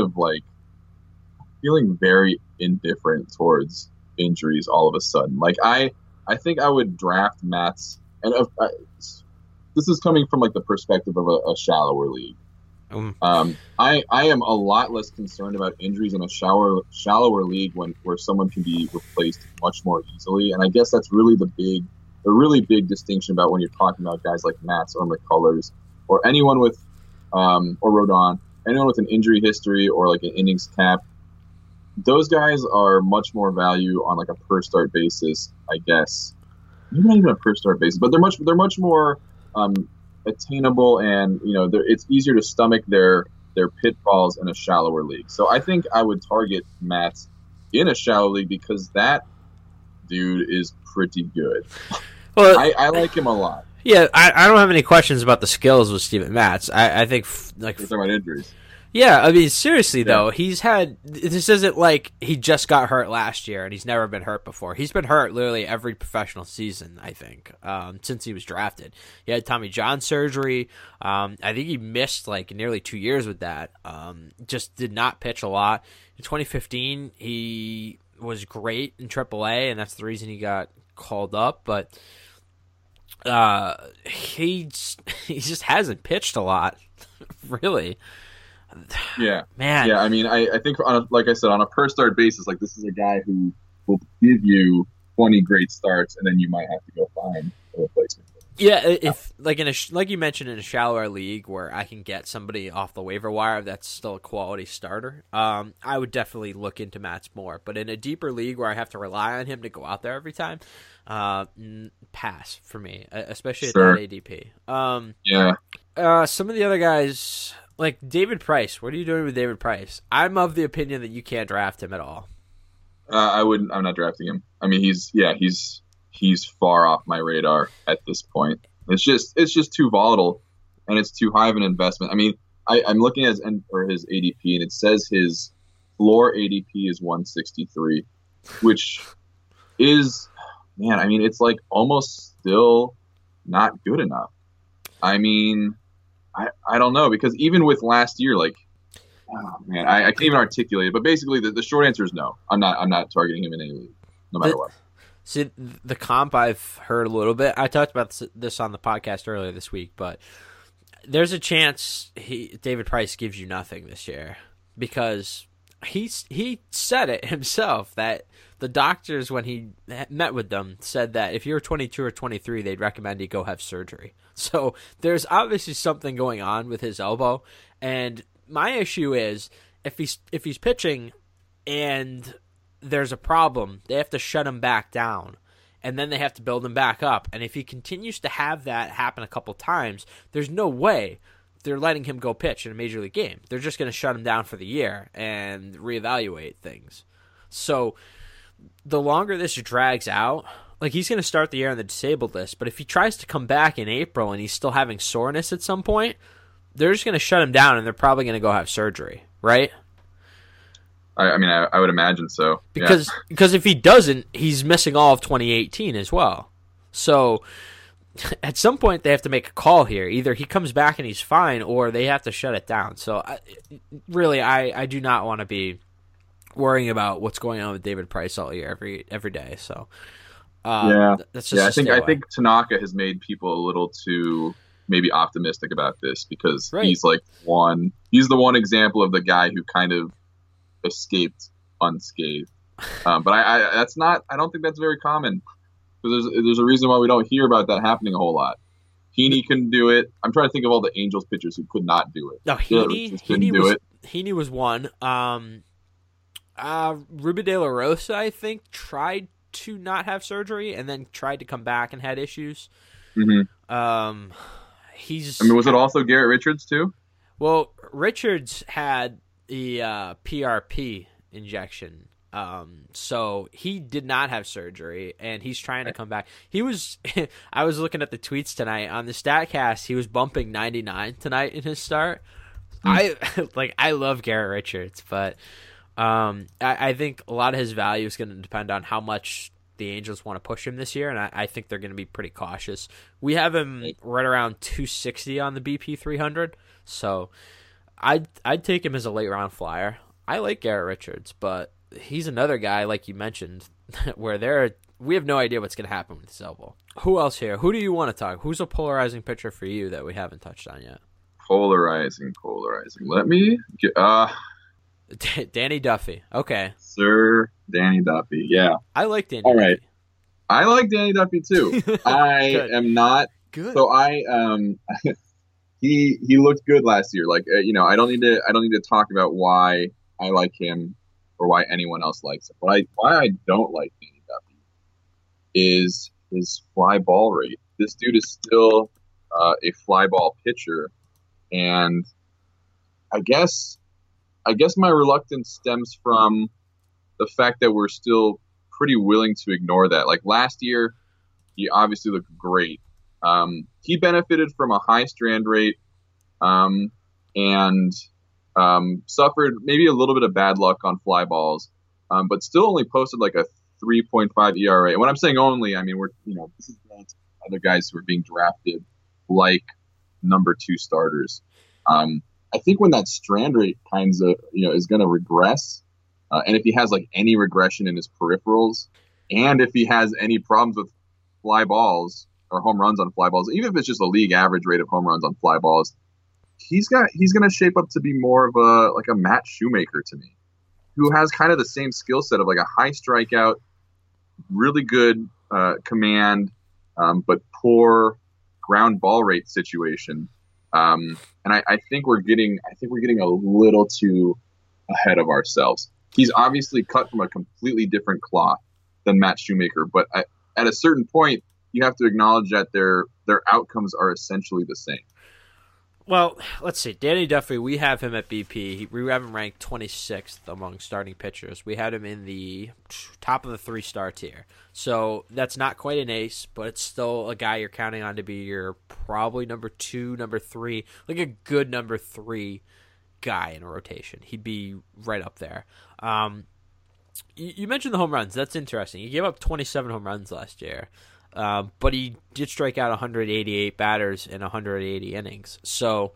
feeling very indifferent towards injuries all of a sudden. I think I would draft Matz, and this is coming from the perspective of a shallower league. I am a lot less concerned about injuries in a shallower league where someone can be replaced much more easily, and I guess that's really the really big distinction about when you're talking about guys like Matz or McCullers or anyone with or Rodon. Anyone with an injury history or an innings cap, those guys are much more value on a per start basis, I guess. Maybe not even a per start basis, but they're much more attainable, and it's easier to stomach their pitfalls in a shallower league. So I think I would target Matt in a shallow league because that dude is pretty good. Well, I like him a lot. Yeah, I don't have any questions about the skills with Steven Matz. I think we're talking about injuries. Yeah, I mean, seriously, though, this isn't like he just got hurt last year and he's never been hurt before. He's been hurt literally every professional season, I think, since he was drafted. He had Tommy John surgery. I think he missed like nearly 2 years with that. Just did not pitch a lot. In 2015, he was great in AAA, and that's the reason he got called up, but he just hasn't pitched a lot, really. Yeah, man. Yeah, I mean, I think like I said, on a per start basis, like this is a guy who will give you 20 great starts, and then you might have to go find a replacement. Yeah, if like like you mentioned, in a shallower league where I can get somebody off the waiver wire that's still a quality starter, I would definitely look into Matz more. But in a deeper league where I have to rely on him to go out there every time, pass for me, especially at that ADP. Some of the other guys, like David Price. What are you doing with David Price? I'm of the opinion that you can't draft him at all. I'm not drafting him. I mean, he's far off my radar at this point. It's just too volatile, and it's too high of an investment. I mean, I'm looking at his ADP, and it says his floor ADP is 163, which is, man, I mean, it's like almost still not good enough. I mean, I don't know, because even with last year, like, oh man, I can't even articulate it. But basically, the short answer is no. I'm not targeting him in any league, no matter what. See, the comp I've heard a little bit. I talked about this on the podcast earlier this week, but there's a chance David Price gives you nothing this year, because he said it himself that the doctors, when he met with them, said that if you're 22 or 23, they'd recommend you go have surgery. So there's obviously something going on with his elbow, and my issue is if he's pitching and there's a problem, they have to shut him back down, and then they have to build him back up. And if he continues to have that happen a couple times, there's no way they're letting him go pitch in a major league game. They're just going to shut him down for the year and reevaluate things. So the longer this drags out, like, he's going to start the year on the disabled list, but if he tries to come back in April and he's still having soreness at some point, they're just going to shut him down, and they're probably going to go have surgery, right? I mean, I would imagine so. Because if he doesn't, he's missing all of 2018 as well. So at some point they have to make a call here. Either he comes back and he's fine, or they have to shut it down. So I do not want to be worrying about what's going on with David Price all year, every day. So that's just I think Tanaka has made people a little too maybe optimistic about this, because he's the one example of the guy who kind of escaped unscathed. But I don't think that's very common, because there's a reason why we don't hear about that happening a whole lot. Heaney couldn't do it. I'm trying to think of all the Angels pitchers who could not do it. No, Heaney was one. Ruben De La Rosa, I think, tried to not have surgery and then tried to come back and had issues. Mm-hmm. Was it also Garrett Richards too? Well, Richards had the PRP injection, so he did not have surgery, and he's trying to come back. He was I was looking at the tweets tonight on the StatCast. He was bumping 99 tonight in his start. I love Garrett Richards, but I think a lot of his value is going to depend on how much the Angels want to push him this year, and I think they're going to be pretty cautious. We have him right around 260 on the BP 300, so I'd take him as a late round flyer. I like Garrett Richards, but he's another guy, like you mentioned, where we have no idea what's going to happen with his elbow. Who else here? Who do you want to talk? Who's a polarizing pitcher for you that we haven't touched on yet? Polarizing. Let me get Danny Duffy. Okay. Sir Danny Duffy. Yeah. I like Danny All Duffy. right. I like Danny Duffy too. I am not good. So he looked good last year. Like, I don't need to talk about why I like him or why anyone else likes him. Why I don't like Danny Duffy is his fly ball rate. This dude is still a fly ball pitcher, and I guess my reluctance stems from the fact that we're still pretty willing to ignore that. Like last year, he obviously looked great. He benefited from a high strand rate, and Suffered maybe a little bit of bad luck on fly balls, but still only posted like a 3.5 ERA. And when I'm saying only, I mean this is not other guys who are being drafted like number 2 starters. I think when that strand rate kinds of is going to regress, and if he has like any regression in his peripherals, and if he has any problems with fly balls or home runs on fly balls, even if it's just a league average rate of home runs on fly balls, he's going to shape up to be more of a Matt Shoemaker to me, who has kind of the same skill set of like a high strikeout, really good command, but poor ground ball rate situation. And I think we're getting a little too ahead of ourselves. He's obviously cut from a completely different cloth than Matt Shoemaker, but at a certain point, you have to acknowledge that their outcomes are essentially the same. Well, let's see. Danny Duffy, we have him at BP. We have him ranked 26th among starting pitchers. We had him in the top of the 3-star tier. So that's not quite an ace, but it's still a guy you're counting on to be your probably number 2, number 3, like a good number 3 guy in a rotation. He'd be right up there. You mentioned the home runs. That's interesting. He gave up 27 home runs last year. But he did strike out 188 batters in 180 innings. So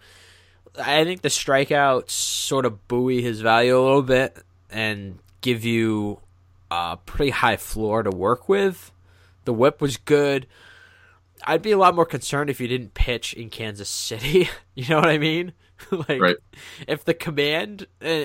I think the strikeouts sort of buoy his value a little bit and give you a pretty high floor to work with. The whip was good. I'd be a lot more concerned if you didn't pitch in Kansas City. You know what I mean? Right. If the command,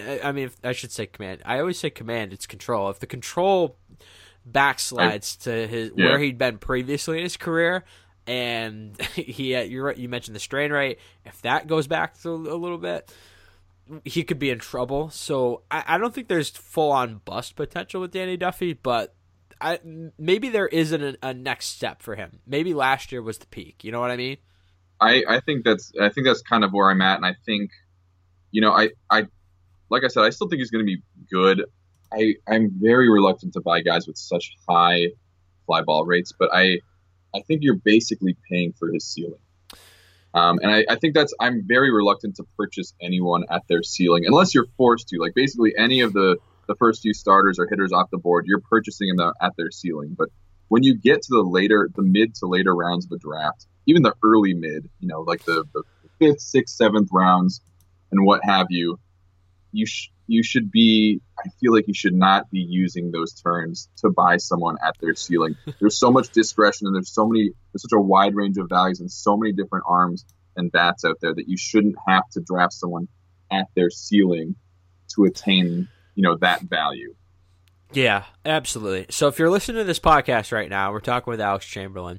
I should say command. I always say command. It's control. If the control backslides to where he'd been previously in his career, and you're right, you mentioned the strain rate. If that goes back to a little bit, he could be in trouble. So I don't think there's full on bust potential with Danny Duffy, but maybe there isn't a next step for him. Maybe last year was the peak. You know what I mean? I think that's kind of where I'm at, and I think I like I said, I still think he's going to be good. I'm very reluctant to buy guys with such high fly ball rates, but I think you're basically paying for his ceiling. And I think I'm very reluctant to purchase anyone at their ceiling, unless you're forced to. Like basically any of the first few starters or hitters off the board, you're purchasing them at their ceiling. But when you get to the mid to later rounds of the draft, even the early mid, like the 5th, 6th, 7th rounds and what have you, you should be, I feel like you should not be using those terms to buy someone at their ceiling. There's so much discretion and there's such a wide range of values and so many different arms and bats out there that you shouldn't have to draft someone at their ceiling to attain, that value. Yeah, absolutely. So if you're listening to this podcast right now, we're talking with Alex Chamberlain.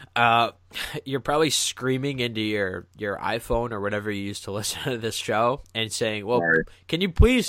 You're probably screaming into your iPhone or whatever you use to listen to this show and saying, well, Sorry. Can you please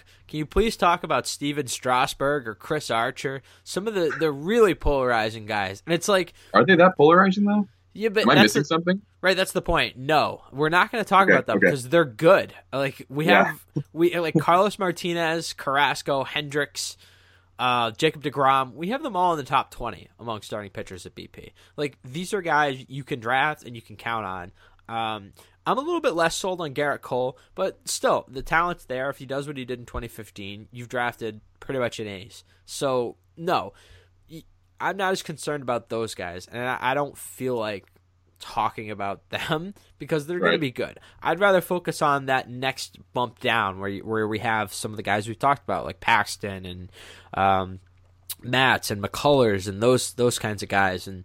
talk about Steven Strasburg or Chris Archer, some of the really polarizing guys? And it's like, are they that polarizing though? Yeah, but am I missing something? Right, that's the point. No, we're not going to talk about them because they're good. Like we have Carlos Martinez, Carrasco, Hendricks, Jacob deGrom, we have them all in the top 20 among starting pitchers at BP. Like, these are guys you can draft and you can count on. I'm a little bit less sold on Garrett Cole, but still, the talent's there. If he does what he did in 2015, you've drafted pretty much an ace. So, no, I'm not as concerned about those guys, and I don't feel like talking about them because they're going to be good. I'd rather focus on that next bump down where we have some of the guys we've talked about, like Paxton and Matz and McCullers and those kinds of guys. And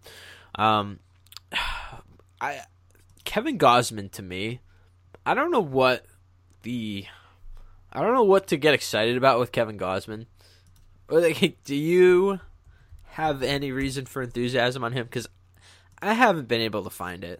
Kevin Gausman, to me, I don't know what to get excited about with Kevin Gausman. Like, do you have any reason for enthusiasm on him? Because I haven't been able to find it.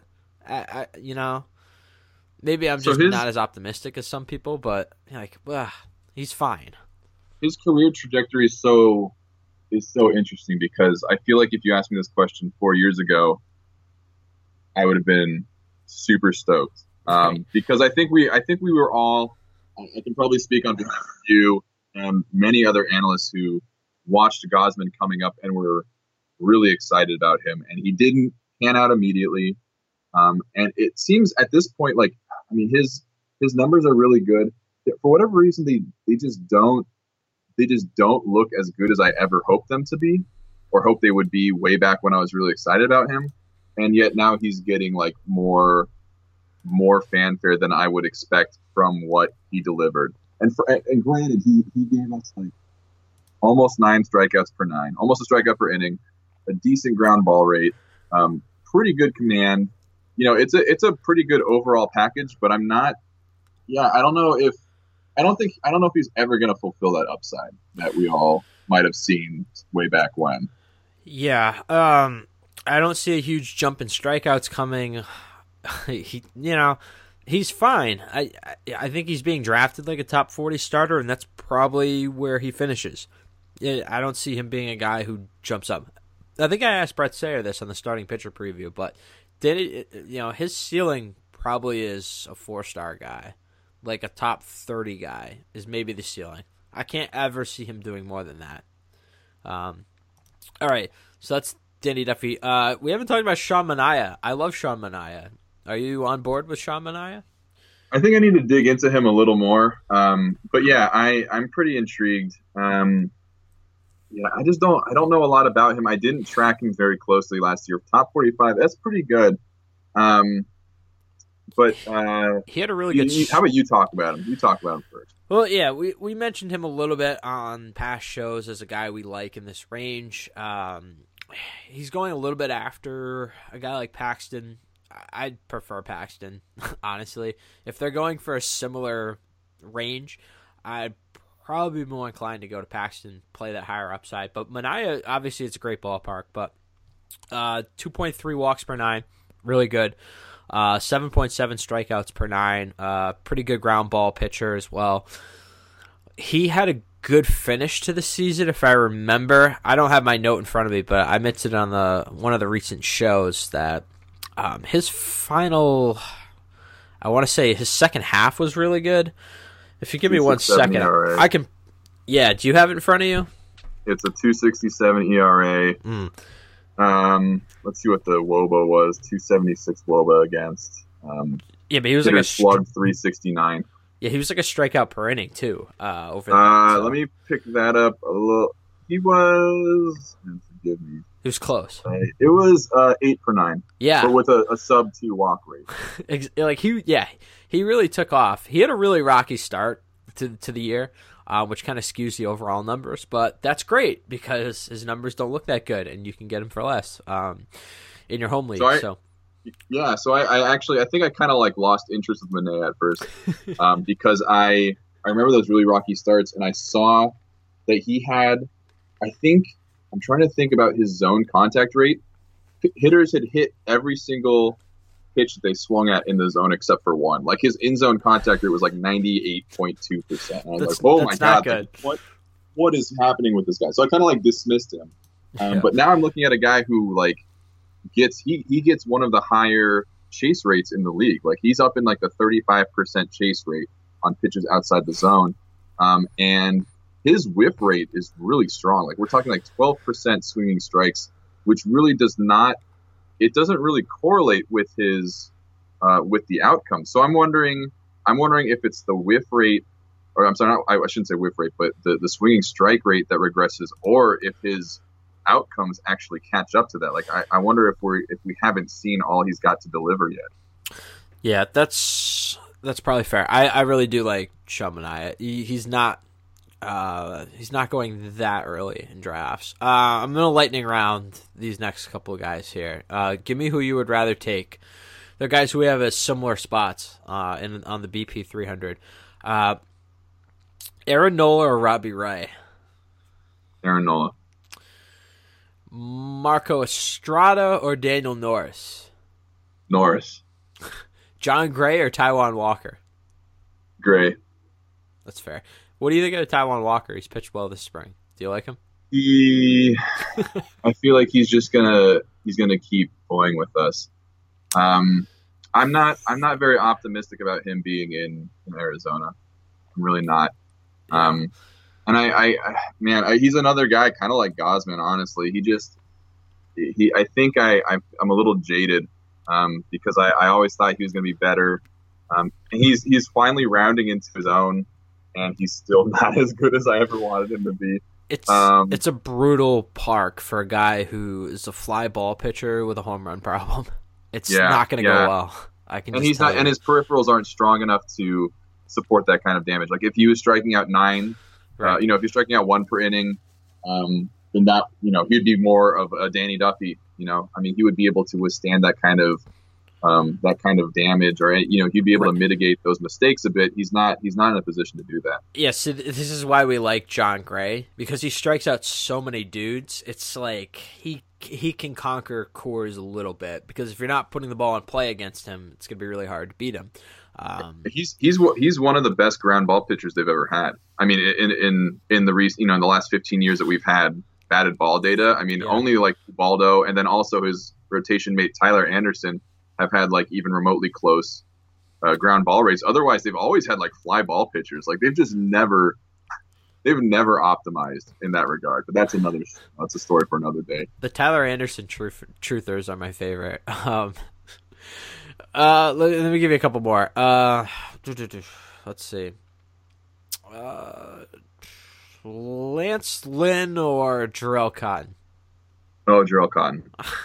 Maybe I'm just not as optimistic as some people, but he's fine. His career trajectory is so interesting because I feel like if you asked me this question 4 years ago, I would have been super stoked. Because I think we were all, I can probably speak on behalf of you and many other analysts who watched Gausman coming up and were really excited about him, and he didn't pan out immediately. And it seems at this point, his numbers are really good. for whatever reason, they just don't look as good as I ever hoped them to be, or hoped they would be way back when I was really excited about him. And yet now he's getting like more fanfare than I would expect from what he delivered. And granted, he gave us like almost 9 strikeouts per 9, almost a strikeout per inning, a decent ground ball rate, pretty good command. You know, it's a pretty good overall package. But I'm not. Yeah, I don't know if he's ever going to fulfill that upside that we all might have seen way back when. Yeah, I don't see a huge jump in strikeouts coming. He's fine. I think he's being drafted like a top 40 starter, and that's probably where he finishes. I don't see him being a guy who jumps up. I think I asked Brett Sayer this on the starting pitcher preview, but his ceiling probably is a 4-star guy. Like a top 30 guy is maybe the ceiling. I can't ever see him doing more than that. All right, so that's Danny Duffy. We haven't talked about Sean Manaea. I love Sean Manaea. Are you on board with Sean Manaea? I think I need to dig into him a little more. But yeah, I'm pretty intrigued. I don't know a lot about him. I didn't track him very closely last year. Top 45, that's pretty good. But he had a really good. How about you talk about him? You talk about him first. Well, yeah, we mentioned him a little bit on past shows as a guy we like in this range. He's going a little bit after a guy like Paxton. I'd prefer Paxton, honestly. If they're going for a similar range, I'd probably be more inclined to go to Paxton, play that higher upside. But Manaea, obviously, it's a great ballpark. But 2.3 walks per 9, really good. 7.7 strikeouts per 9, pretty good ground ball pitcher as well. He had a good finish to the season, if I remember. I don't have my note in front of me, but I mentioned on one of the recent shows that his final, I want to say his second half was really good. If you give me 1 second, I can. Yeah, do you have it in front of you? It's a 2.67 ERA. Let's see what the WOBA was. 2.76 WOBA against. Yeah, but he was like a slug 3.69. Yeah, he was like a strikeout per inning too. Over there. Let me pick that up a little. He was. Forgive me. He was close. It was 8 per 9. Yeah, but with a sub 2 walk rate. He really took off. He had a really rocky start to the year, which kind of skews the overall numbers. But that's great because his numbers don't look that good, and you can get him for less in your home league. So I think I kind of like lost interest with Manaea at first because I remember those really rocky starts, and I saw that he had, I'm trying to think about his zone contact rate. Hitters had hit every single pitch that they swung at in the zone except for one. Like his in-zone contact rate was like 98.2%. And I was like, oh my God, what is happening with this guy? So I kind of like dismissed him. But now I'm looking at a guy who like gets one of the higher chase rates in the league. Like he's up in like the 35% chase rate on pitches outside the zone. And his whiff rate is really strong. Like we're talking like 12% swinging strikes, which really doesn't really correlate with his with the outcome. So I'm wondering if it's the whiff rate, or I'm sorry, I shouldn't say whiff rate, but the swinging strike rate that regresses, or if his outcomes actually catch up to that. Like I wonder if we haven't seen all he's got to deliver yet. Yeah, that's probably fair. I really do like Sean Manaea. He's not going that early in drafts. I'm going to lightning round these next couple of guys here. Give me who you would rather take. They're guys who we have as similar spots on the BP 300. Aaron Nola or Robbie Ray? Aaron Nola. Marco Estrada or Daniel Norris? Norris. John Gray or Taijuan Walker? Gray. That's fair. What do you think of Taijuan Walker? He's pitched well this spring. Do you like him? I feel like he's gonna keep going with us. I'm not very optimistic about him being in Arizona. I'm really not. And he's another guy kind of like Gausman. Honestly, I think I'm a little jaded because I always thought he was going to be better. And he's finally rounding into his own. and he's still not as good as I ever wanted him to be. It's a brutal park for a guy who is a fly ball pitcher with a home run problem. It's not going to go well. And his peripherals aren't strong enough to support that kind of damage. Like if he was striking out 9, right. If you're striking out 1 per inning, then that, he'd be more of a Danny Duffy. I mean, he would be able to withstand that kind of damage, or he'd be able to mitigate those mistakes a bit. He's not in a position to do that. Yes, this is why we like John Gray, because he strikes out so many dudes. It's like he can conquer Coors a little bit, because if you're not putting the ball in play against him, it's going to be really hard to beat him. He's one of the best ground ball pitchers they've ever had. I mean, in the recent, in the last 15 years that we've had batted ball data, I mean, only like Baldo and then also his rotation mate Tyler Anderson have had like even remotely close ground ball rates. Otherwise, they've always had like fly ball pitchers. Like they've never optimized in that regard. But that's a story for another day. The Tyler Anderson truthers are my favorite. Let me give you a couple more. Let's see. Lance Lynn or Jarrell Cotton? Oh, Jarrell Cotton.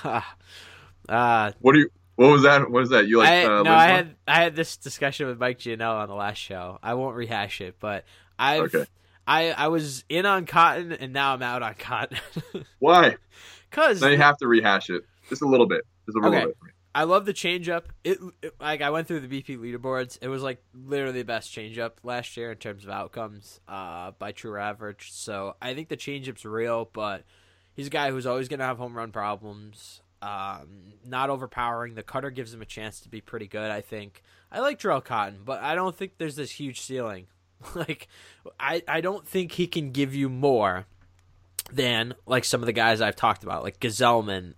What was that? What was that? You like? I had this discussion with Mike Gianello on the last show. I won't rehash it, but I was in on Cotton and now I'm out on Cotton. Why? Because now you have to rehash it just a little bit. Just a little bit for me. I love the changeup. Like I went through the BP leaderboards. It was like literally the best changeup last year in terms of outcomes by true average. So I think the changeup's real, but he's a guy who's always going to have home run problems. Not overpowering. The cutter gives him a chance to be pretty good, I think. I like Jarrell Cotton, but I don't think there's this huge ceiling. Like, I don't think he can give you more than, like, some of the guys I've talked about, like Gazelman,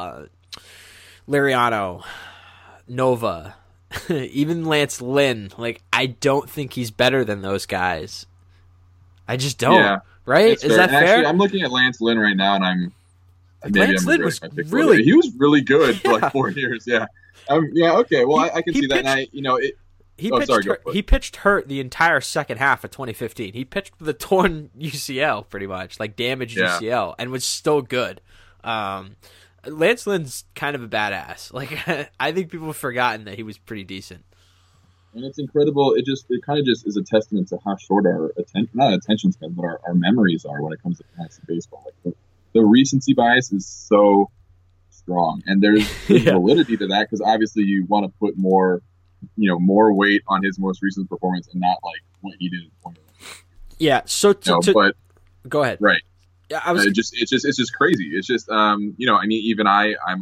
Liriano, Nova, even Lance Lynn. Like, I don't think he's better than those guys. I just don't. Yeah, right? Is that fair? Actually, I'm looking at Lance Lynn right now, and Lance Lynn was really... He was really good for like 4 years, yeah. Okay, well, I can see that. And he pitched hurt the entire second half of 2015. He pitched with a torn UCL, pretty much, like damaged UCL, and was still good. Lance Lynn's kind of a badass. Like, I think people have forgotten that he was pretty decent. And it's incredible. It kind of just is a testament to how short our attention span, but our memories are when it comes to fantasy baseball. Like the recency bias is so strong, and there's validity to that, because obviously you want to put more weight on his most recent performance and not like what he did in 2021. Yeah. So, but go ahead. Right. Yeah. It's just crazy. It's just I mean, even I'm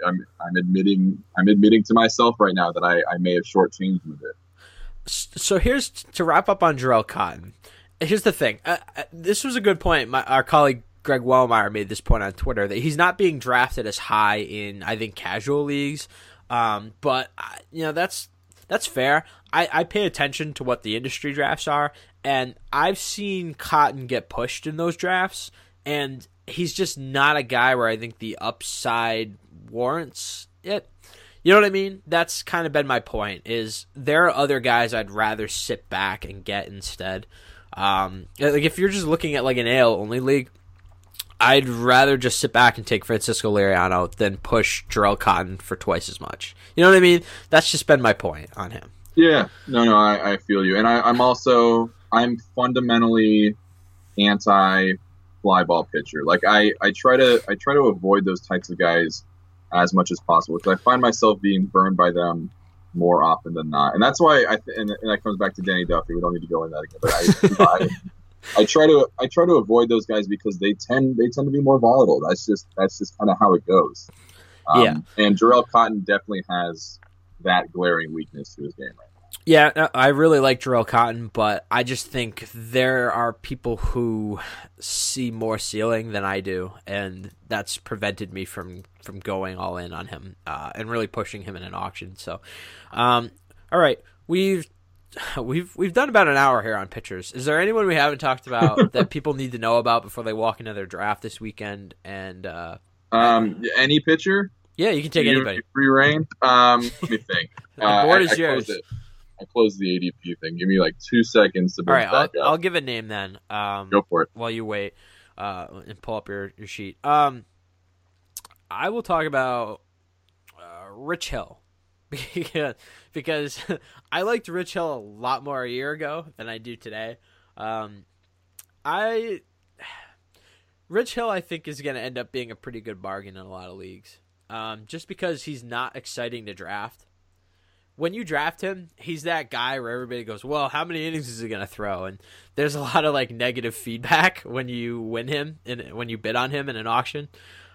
admitting to myself right now that I may have shortchanged him a bit. So here's to wrap up on Jarrell Cotton. Here's the thing. This was a good point. Our colleague Greg Wellmeyer made this point on Twitter, that he's not being drafted as high in, I think, casual leagues. But that's fair. I pay attention to what the industry drafts are, and I've seen Cotton get pushed in those drafts, and he's just not a guy where I think the upside warrants it. You know what I mean? That's kind of been my point, is there are other guys I'd rather sit back and get instead. Like if you're just looking at like an AL-only league, I'd rather just sit back and take Francisco Liriano than push Jarrell Cotton for twice as much. You know what I mean? That's just been my point on him. Yeah. No, I feel you. And I'm fundamentally anti fly ball pitcher. Like I try to avoid those types of guys as much as possible, because I find myself being burned by them more often than not. And that's why and that comes back to Danny Duffy. We don't need to go into that again. But I try to avoid those guys because they tend to be more volatile. That's just kind of how it goes. And Jarrell Cotton definitely has that glaring weakness to his game right now. Yeah, I really like Jarrell Cotton, but I just think there are people who see more ceiling than I do, and that's prevented me from going all in on him and really pushing him in an auction. So, all right, we've done about an hour here on pitchers. Is there anyone we haven't talked about that people need to know about before they walk into their draft this weekend? And any pitcher? Yeah, you can take anybody. Free reign. Let me think. The board is yours. I closed the ADP thing. Give me like 2 seconds to All bring right, it back I'll up. give a name then. Go for it. While you wait, and pull up your sheet. I will talk about Rich Hill because I liked Rich Hill a lot more a year ago than I do today. Rich Hill, I think, is going to end up being a pretty good bargain in a lot of leagues, just because he's not exciting to draft. When you draft him, he's that guy where everybody goes, well, how many innings is he going to throw? And there's a lot of like negative feedback when you win him and when you bid on him in an auction.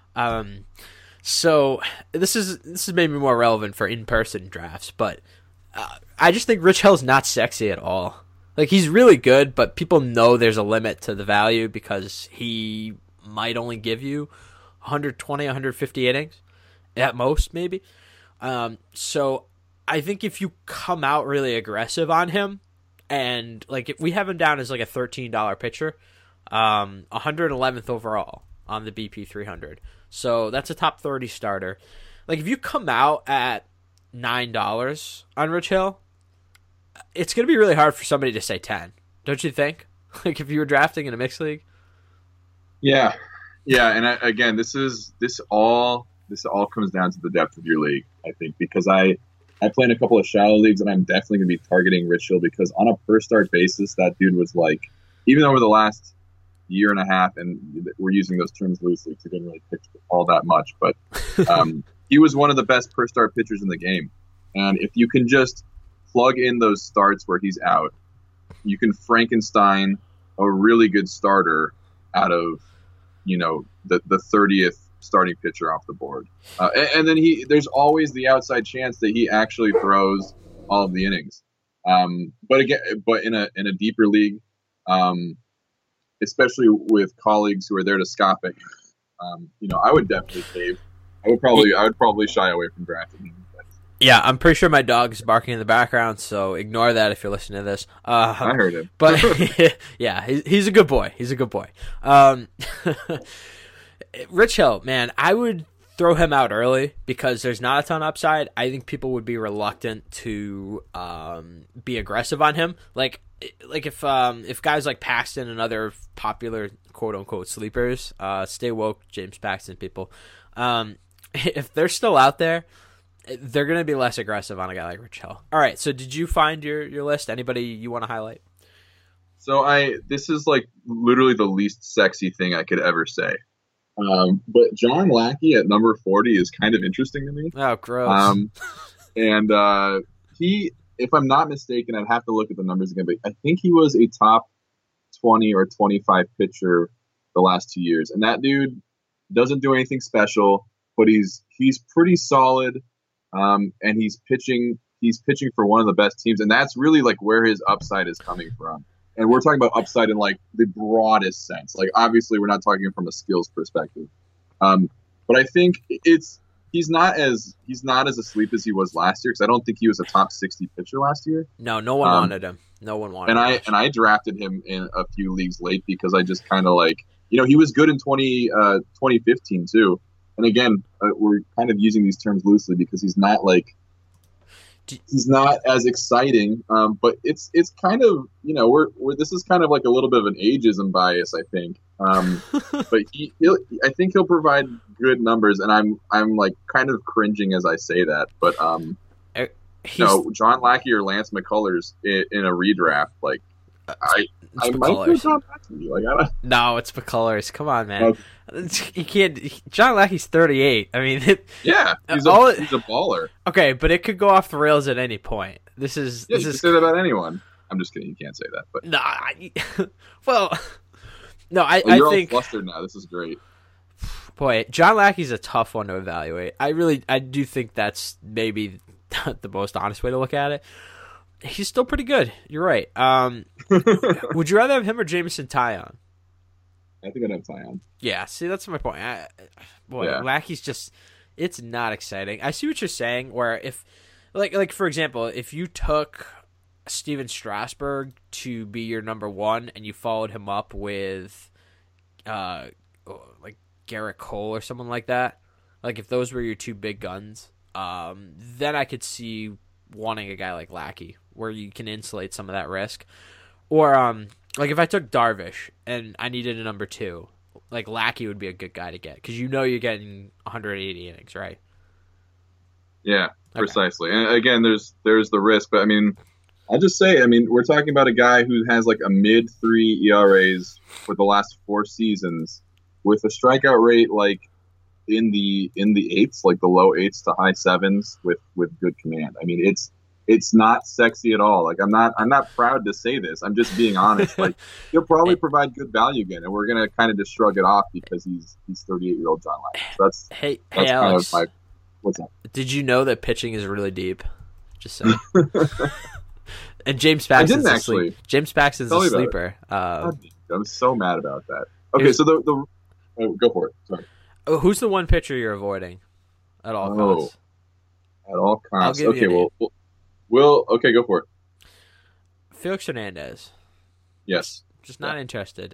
So this is maybe more relevant for in-person drafts, but I just think Rich Hill's not sexy at all. Like, he's really good, but people know there's a limit to the value because he might only give you 120, 150 innings at most, maybe. So I think if you come out really aggressive on him, and like if we have him down as like a $13 pitcher, 111th overall on the BP 300. So that's a top 30 starter. Like, if you come out at $9 on Rich Hill, it's going to be really hard for somebody to say 10. Don't you think? Like, if you were drafting in a mixed league? Yeah. And again, this all comes down to the depth of your league, I think, because I play in a couple of shallow leagues, and I'm definitely going to be targeting Rich Hill because on a per start basis, that dude was like, even over the last year and a half, and we're using those terms loosely because he didn't really pitch all that much, but he was one of the best per start pitchers in the game. And if you can just plug in those starts where he's out, you can Frankenstein a really good starter out of, the 30th starting pitcher off the board. And then there's always the outside chance that he actually throws all of the innings. But in a deeper league, especially with colleagues who are there to scoff at you, I would definitely cave. I would probably shy away from drafting him. Yeah, I'm pretty sure my dog is barking in the background, so ignore that if you're listening to this. I heard him. But yeah, he's a good boy. He's a good boy. Rich Hill, man, I would throw him out early because there's not a ton of upside. I think people would be reluctant to be aggressive on him. Like if guys like Paxton and other popular quote unquote sleepers, stay woke, James Paxton people, if they're still out there, they're going to be less aggressive on a guy like Rich Hill. All right, so did you find your list? Anybody you want to highlight? So this is like literally the least sexy thing I could ever say. But John Lackey at number 40 is kind of interesting to me. Oh, gross. And he, if I'm not mistaken, I'd have to look at the numbers again, but I think he was a top 20 or 25 pitcher the last 2 years. And that dude doesn't do anything special, but he's pretty solid. And he's pitching for one of the best teams, and that's really like where his upside is coming from. And we're talking about upside in like the broadest sense. Like, obviously we're not talking from a skills perspective. But I think he's not as asleep as he was last year, because I don't think he was a top 60 pitcher last year. No one wanted him. No one wanted him. And I drafted him in a few leagues late because I just kind of like, he was good in 2015 too. And again, we're kind of using these terms loosely because he's not as exciting. But it's kind of, this is kind of like a little bit of an ageism bias, I think. But I think he'll provide good numbers, and I'm like kind of cringing as I say that. But John Lackey or Lance McCullers in a redraft, like I might go John Lackey. No, it's McCullers. Come on, man. Okay. You can't. John Lackey's 38. I mean, he's a baller. Okay, but it could go off the rails at any point. You can say that about anyone. I'm just kidding. You can't say that. But I you're think all flustered now. This is great. Boy, John Lackey's a tough one to evaluate. I do think that's maybe the most honest way to look at it. He's still pretty good. You're right. Would you rather have him or Jameson Taillon? I think I'd have Taillon. Yeah, see, that's my point. Lackey's just, it's not exciting. I see what you're saying, where if, like for example, if you took Steven Strasburg to be your number one and you followed him up with, like Garrett Cole or someone like that, like if those were your two big guns, then I could see wanting a guy like Lackey where you can insulate some of that risk. Or like if I took Darvish and I needed a number 2, like Lackey would be a good guy to get because you're getting 180 innings, right? Yeah, precisely. And again, there's the risk, but I mean, I'll just say, I mean, we're talking about a guy who has like a mid-3 ERAs for the last 4 seasons, with a strikeout rate like in the 8s, like the low 8s to high 7s, with good command. I mean, it's not sexy at all. Like I'm not proud to say this. I'm just being honest. Like he'll probably provide good value again, and we're gonna kind of just shrug it off because he's 38-year-old John Lackey. So that's Alex, kind of what's up? Did you know that pitching is really deep? Just saying. And James Paxton's actually. James Paxton's a sleeper. I'm so mad about that. Okay, so the go for it. Sorry. Who's the one pitcher you're avoiding at all costs? At all costs. I'll give you we'll okay, go for it. Felix Hernandez. Yes. Just not interested.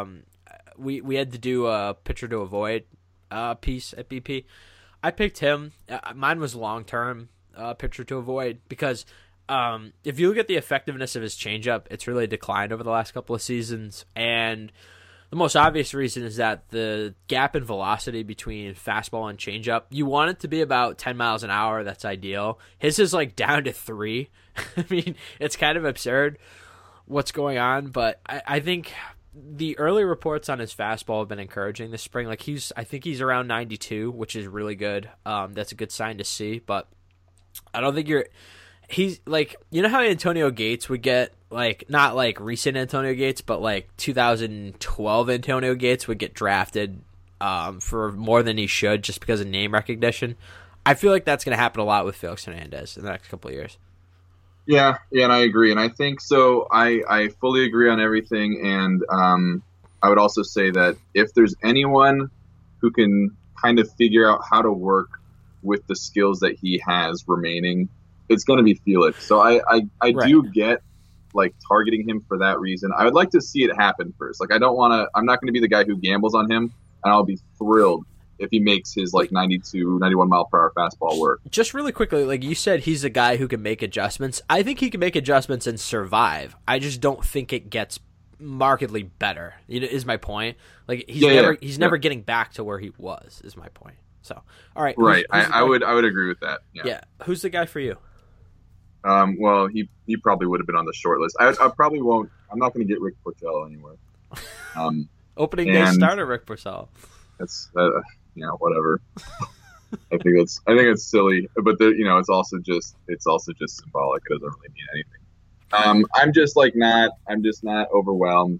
We had to do a pitcher to avoid piece at BP. I picked him. Mine was long-term pitcher to avoid because if you look at the effectiveness of his changeup, it's really declined over the last couple of seasons. And the most obvious reason is that the gap in velocity between fastball and changeup, you want it to be about 10 miles an hour. That's ideal. His is like down to 3. I mean, it's kind of absurd what's going on, but I think the early reports on his fastball have been encouraging this spring. Like I think he's around 92, which is really good. That's a good sign to see, but I don't think he's like, you know how Antonio Gates would get, like, not like recent Antonio Gates, but like 2012 Antonio Gates would get drafted for more than he should just because of name recognition. I feel like that's going to happen a lot with Felix Hernandez in the next couple of years. Yeah, and I agree. And I think so. I fully agree on everything. And I would also say that if there's anyone who can kind of figure out how to work with the skills that he has remaining, it's going to be Felix. So I right. do get like targeting him for that reason. I would like to see it happen first. Like I'm not going to be the guy who gambles on him, and I'll be thrilled if he makes his like 92, 91 mile per hour fastball work. Just really quickly, like you said, he's a guy who can make adjustments. I think he can make adjustments and survive. I just don't think it gets markedly better. Is my point. Like he's never getting back to where he was. Is my point. So all right, right. I would agree with that. Yeah. Who's the guy for you? Well, he probably would have been on the short list. I probably won't. I'm not going to get Rick Porcello anywhere. Opening day starter Rick Porcello. That's whatever. I think it's silly, but it's also just symbolic. It doesn't really mean anything. I'm just not overwhelmed.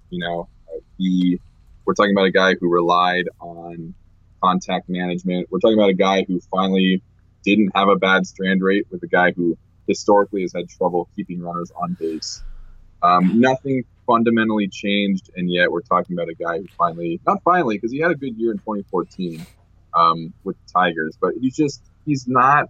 We're talking about a guy who relied on contact management. We're talking about a guy who finally didn't have a bad strand rate with a guy who historically has had trouble keeping runners on base. Nothing fundamentally changed, and yet we're talking about a guy who not finally, because he had a good year in 2014 with the Tigers, but he's not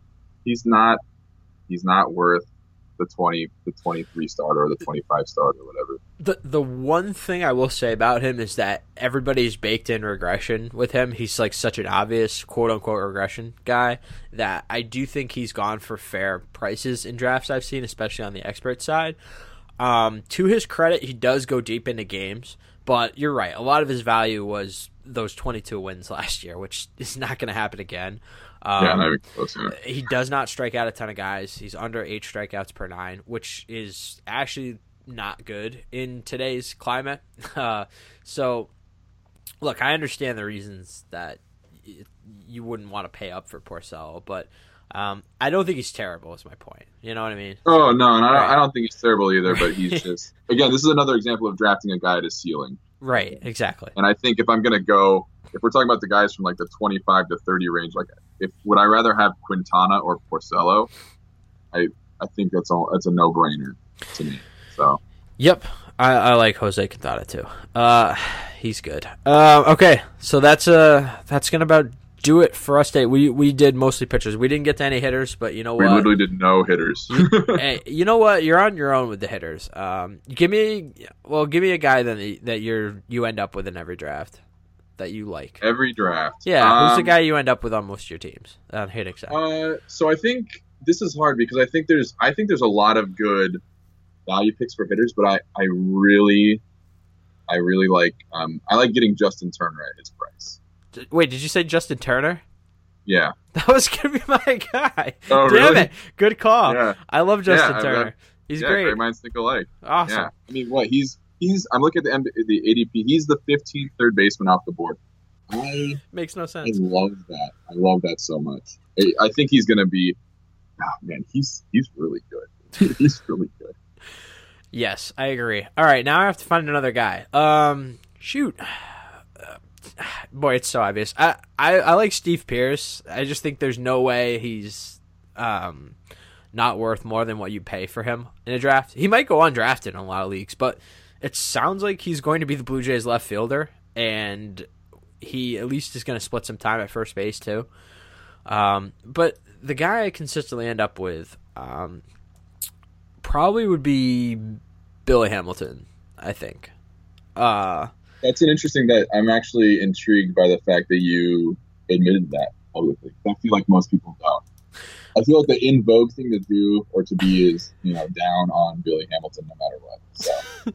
worth the 23 starter or the 25 starter or whatever. The one thing I will say about him is that everybody's baked in regression with him. He's like such an obvious quote unquote regression guy that I do think he's gone for fair prices in drafts I've seen, especially on the expert side. To his credit, he does go deep into games, but you're right. A lot of his value was those 22 wins last year, which is not going to happen again. Not even close. He does not strike out a ton of guys. He's under 8 strikeouts per 9, which is actually not good in today's climate. So, look, I understand the reasons that you wouldn't want to pay up for Porcello, but I don't think he's terrible is my point. You know what I mean? Oh, no, and I don't think he's terrible either, but he's just, again, this is another example of drafting a guy at his ceiling. Right, exactly. And I think if I'm going to go, if we're talking about the guys from like the 25 to 30 range, like would I rather have Quintana or Porcello? I think that's a no-brainer to me. So. Yep, I like Jose Quintana too. He's good. Okay, so that's gonna about do it for us today. We did mostly pitchers. We didn't get to any hitters, but you know what? We literally did no hitters. Hey, you know what? You're on your own with the hitters. Give me a guy that you end up with in every draft that you like. Every draft. Yeah, who's the guy you end up with on most of your teams on hitting side? So I think this is hard because I think there's a lot of good value picks for hitters, but I really like I like getting Justin Turner at his price. Wait, did you say Justin Turner? Yeah. That was gonna be my guy. Oh, Damn really? it! Good call. Yeah. I love Justin Turner. He's great. Great minds think alike. Awesome. Yeah. I mean, what he's I'm looking at the ADP. He's the 15th third baseman off the board. Makes no I sense. love that. I love that so much. I think he's gonna be. Oh man, he's really good. He's really good. Yes, I agree. All right, now I have to find another guy. Shoot. Boy, it's so obvious. I like Steve Pearce. I just think there's no way he's not worth more than what you pay for him in a draft. He might go undrafted in a lot of leagues, but it sounds like he's going to be the Blue Jays left fielder, and he at least is going to split some time at first base too. But the guy I consistently end up with probably would be Billy Hamilton, I think. That's an interesting that I'm actually intrigued by the fact that you admitted that publicly. I feel like most people don't. I feel like the in vogue thing to do or to be is, down on Billy Hamilton no matter what. So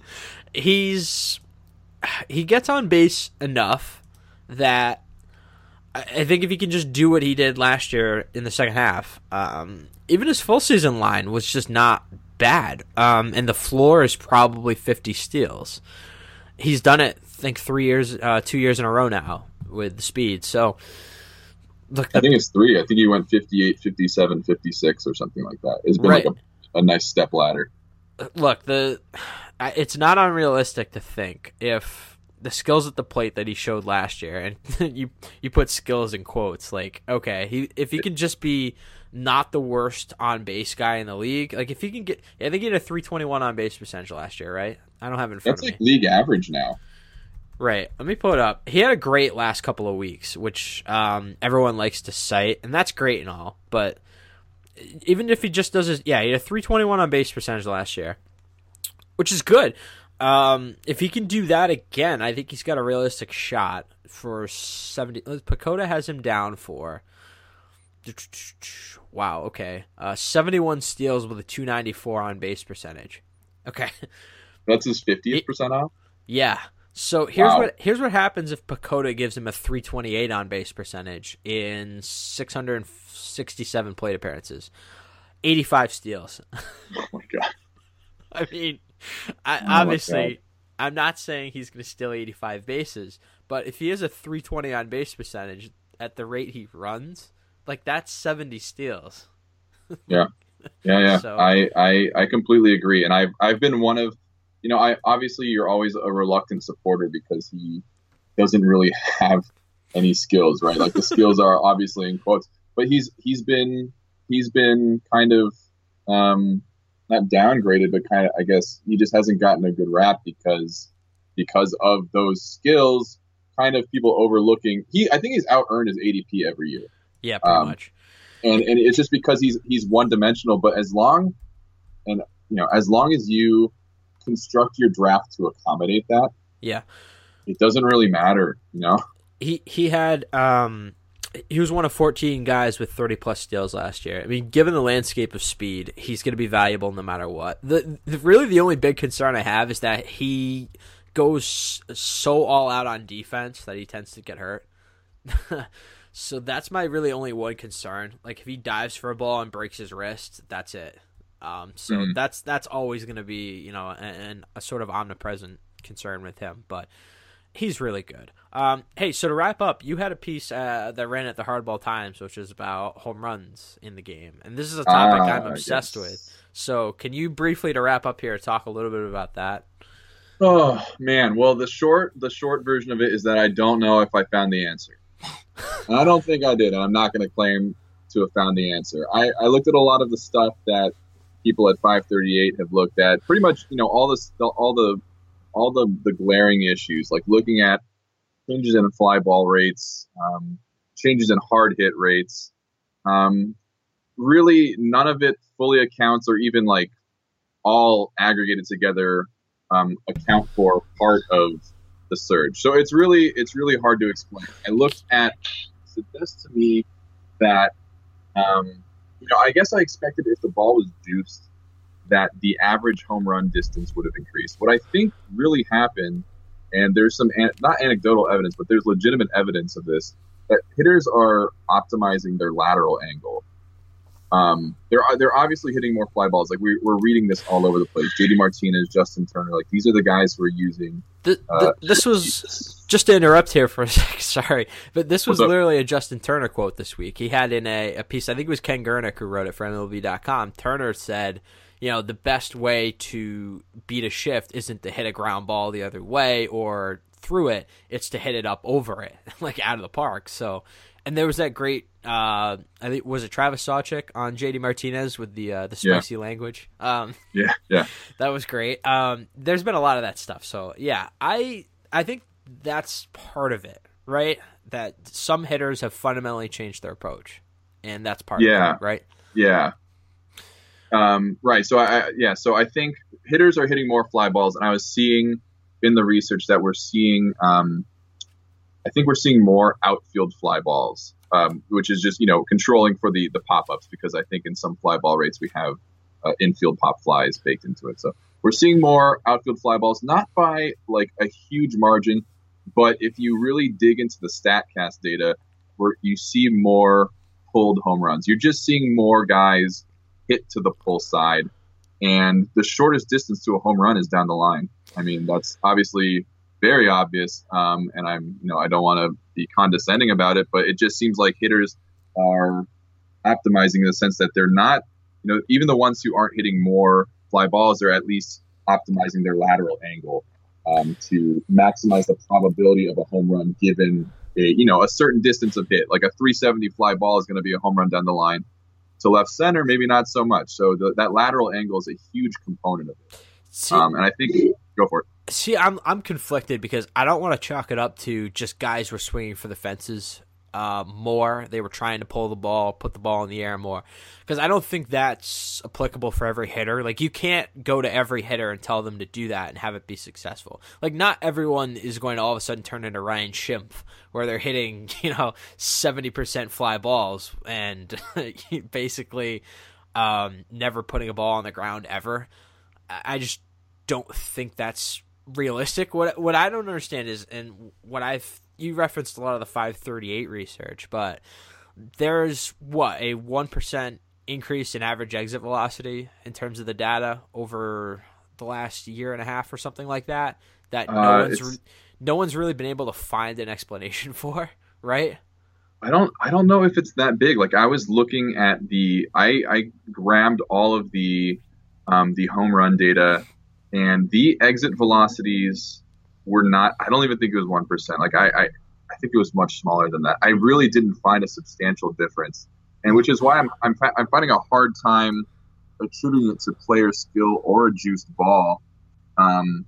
he gets on base enough that I think if he can just do what he did last year in the second half, even his full season line was just not bad. And the floor is probably 50 steals. He's done it, I think, 2 years in a row now with the speed. So, look, I think it's 3. I think he went 58, 57, 56 or something like that. It's been right. like a nice step ladder. Look, it's not unrealistic to think if the skills at the plate that he showed last year, and you put skills in quotes, like, okay, if he can just be not the worst on base guy in the league, like if he can get, I think he had a 321 on base percentage last year, right? I don't have it in front of me. That's like league average now. Right. Let me pull it up. He had a great last couple of weeks, which everyone likes to cite, and that's great and all. But even if he just does he had a 321 on base percentage last year, which is good. If he can do that again, I think he's got a realistic shot for 70. Pacoda has him down for 71 steals with a 294 on base percentage. Okay. That's his 50th percent off? Yeah. So here's what happens if Pacoda gives him a 328 on base percentage in 667 plate appearances. 85 steals. Oh my god. I mean, obviously, I'm not saying he's going to steal 85 bases, but if he has a 320 on base percentage at the rate he runs, like that's 70 steals. Yeah. So, I completely agree, and I've been one of, obviously you're always a reluctant supporter because he doesn't really have any skills, right? Like the skills are obviously in quotes, but he's been kind of not downgraded, but kind of, I guess he just hasn't gotten a good rap because of those skills. Kind of people overlooking. I think he's out earned his ADP every year. Yeah, pretty much. And it's just because he's one dimensional. But as long as you construct your draft to accommodate that, yeah, it doesn't really matter. He had he was one of 14 guys with 30 plus steals last year. I mean, given the landscape of speed, he's going to be valuable no matter what. Really the only big concern I have is that he goes so all out on defense that he tends to get hurt. So that's my really only one concern. Like if he dives for a ball and breaks his wrist, that's it. That's always going to be, a sort of omnipresent concern with him, but he's really good. Hey, so to wrap up, you had a piece that ran at the Hardball Times, which is about home runs in the game, and this is a topic I'm obsessed with. So can you briefly, to wrap up here, talk a little bit about that? Oh man, well the short version of it is that I don't know if I found the answer. And I don't think I did, and I'm not going to claim to have found the answer. I looked at a lot of the stuff that people at 538 have looked at. Pretty much, all the glaring issues, like looking at changes in fly ball rates, changes in hard hit rates. Really, none of it fully accounts, or even like all aggregated together, account for part of the surge. So it's really hard to explain. I looked at, it suggests to me that I guess I expected if the ball was juiced that the average home run distance would have increased. What I think really happened, and there's some not anecdotal evidence, but there's legitimate evidence of this, that hitters are optimizing their lateral angle. They're obviously hitting more fly balls. Like we're reading this all over the place. JD Martinez, Justin Turner, like these are the guys who are using. This was just to interrupt here for a second. Sorry, but this was literally a Justin Turner quote this week. He had in a piece. I think it was Ken Gurnick who wrote it for MLB.com. Turner said, the best way to beat a shift isn't to hit a ground ball the other way or through it. It's to hit it up over it, like out of the park. So. And there was that great, I think, was it Travis Sawchik on JD Martinez with the spicy language? Yeah. That was great. There's been a lot of that stuff. So, yeah, I think that's part of it, right? That some hitters have fundamentally changed their approach, and that's part of it, right? Yeah. Right. So, I think hitters are hitting more fly balls, and I was seeing in the research that we're seeing I think we're seeing more outfield fly balls, which is just, controlling for the pop-ups, because I think in some fly ball rates we have infield pop flies baked into it. So we're seeing more outfield fly balls, not by like a huge margin, but if you really dig into the StatCast data, where you see more pulled home runs. You're just seeing more guys hit to the pull side, and the shortest distance to a home run is down the line. I mean, that's obviously very obvious, and I don't want to be condescending about it, but it just seems like hitters are optimizing in the sense that they're not, even the ones who aren't hitting more fly balls, they're at least optimizing their lateral angle to maximize the probability of a home run given a certain distance of hit. Like a 370 fly ball is going to be a home run down the line. To left center, maybe not so much. So that lateral angle is a huge component of it. And I think go for it. See, I'm conflicted because I don't want to chalk it up to just guys were swinging for the fences more. They were trying to pull the ball, put the ball in the air more, because I don't think that's applicable for every hitter. Like, you can't go to every hitter and tell them to do that and have it be successful. Like, not everyone is going to all of a sudden turn into Ryan Schimpf, where they're hitting 70% fly balls and basically never putting a ball on the ground ever. I just don't think that's realistic. What I don't understand is, and you referenced a lot of the 538 research, but there's a 1% increase in average exit velocity in terms of the data over the last year and a half or something like that no one's really been able to find an explanation for, right? I don't know if it's that big. Like, I was looking at I grabbed all of the home run data, and the exit velocities were not, I don't even think it was 1%. Like, I think it was much smaller than that. I really didn't find a substantial difference, and which is why I'm finding a hard time attributing it to player skill or a juiced ball. And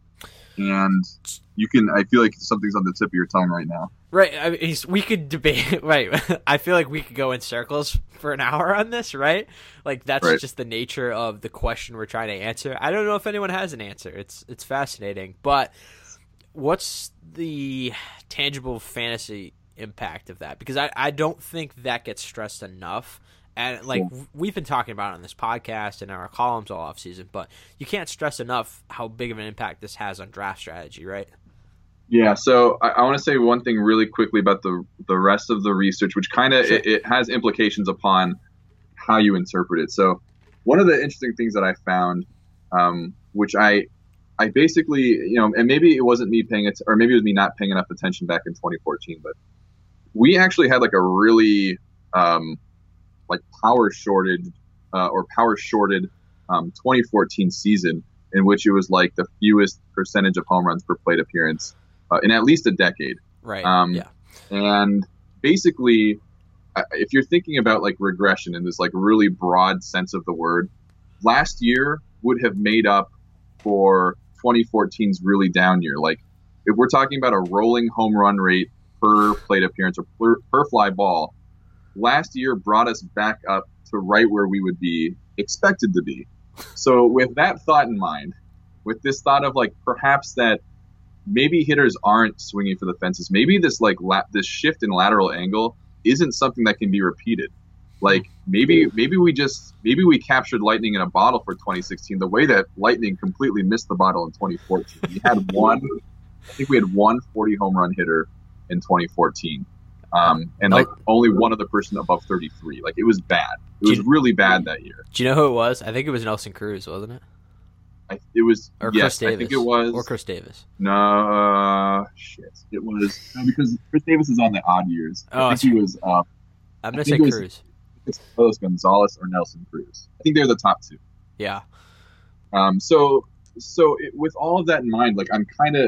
I feel like something's on the tip of your tongue right now. Right. I mean, we could debate. Right. I feel like we could go in circles for an hour on this, right? Like, that's right. Just the nature of the question we're trying to answer. I don't know if anyone has an answer. It's fascinating. But what's the tangible fantasy impact of that? Because I don't think that gets stressed enough. And, like, we've been talking about it on this podcast and our columns all offseason, but you can't stress enough how big of an impact this has on draft strategy, right? Yeah, so I want to say one thing really quickly about the rest of the research, which kind of it has implications upon how you interpret it. So one of the interesting things that I found, which I basically, and maybe it wasn't me paying it, or maybe it was me not paying enough attention back in 2014, but we actually had like a really power shorted 2014 season in which it was like the fewest percentage of home runs per plate appearance in at least a decade. Right. Yeah. And basically, if you're thinking about like regression in this like really broad sense of the word, last year would have made up for 2014's really down year. Like, if we're talking about a rolling home run rate per plate appearance or per fly ball, last year brought us back up to right where we would be expected to be. So with that thought in mind, with this thought of like perhaps that maybe hitters aren't swinging for the fences, maybe this this shift in lateral angle isn't something that can be repeated. Like maybe we captured lightning in a bottle for 2016, the way that lightning completely missed the bottle in 2014. We had one 40 home run hitter in 2014. And like only one other person above 33. Like it was bad. It was really bad that year. Do you know who it was? I think it was Nelson Cruz, wasn't it? It was, or yes, Chris Davis. I think it was. Or Chris Davis. No, shit. It was, because Chris Davis is on the odd years. I think he was, I'm going to say Cruz. It's Carlos Gonzalez or Nelson Cruz. I think they're the top two. Yeah. With all of that in mind, like I'm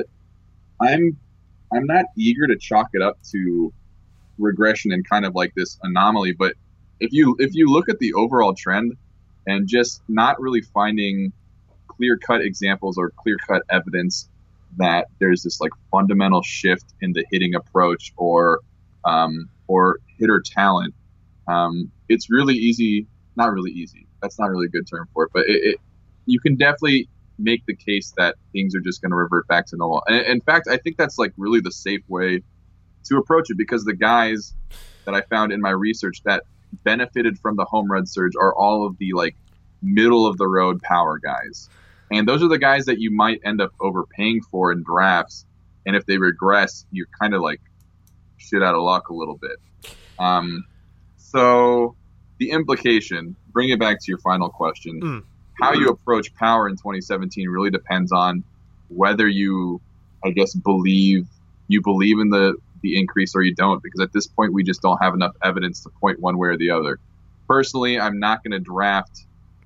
not eager to chalk it up to regression and kind of like this anomaly, but if you look at the overall trend and just not really finding clear-cut examples or clear-cut evidence that there's this like fundamental shift in the hitting approach or hitter talent, it's really easy. Not really easy. That's not really a good term for it, but you can definitely make the case that things are just going to revert back to normal. And in fact, I think that's like really the safe way to approach it, because the guys that I found in my research that benefited from the home run surge are all of the like middle of the road power guys. And those are the guys that you might end up overpaying for in drafts. And if they regress, you're kind of like shit out of luck a little bit. So the implication, bring it back to your final question, how you approach power in 2017 really depends on whether you, I guess, believe in the increase or you don't, because at this point we just don't have enough evidence to point one way or the other. Personally, I'm not going to draft.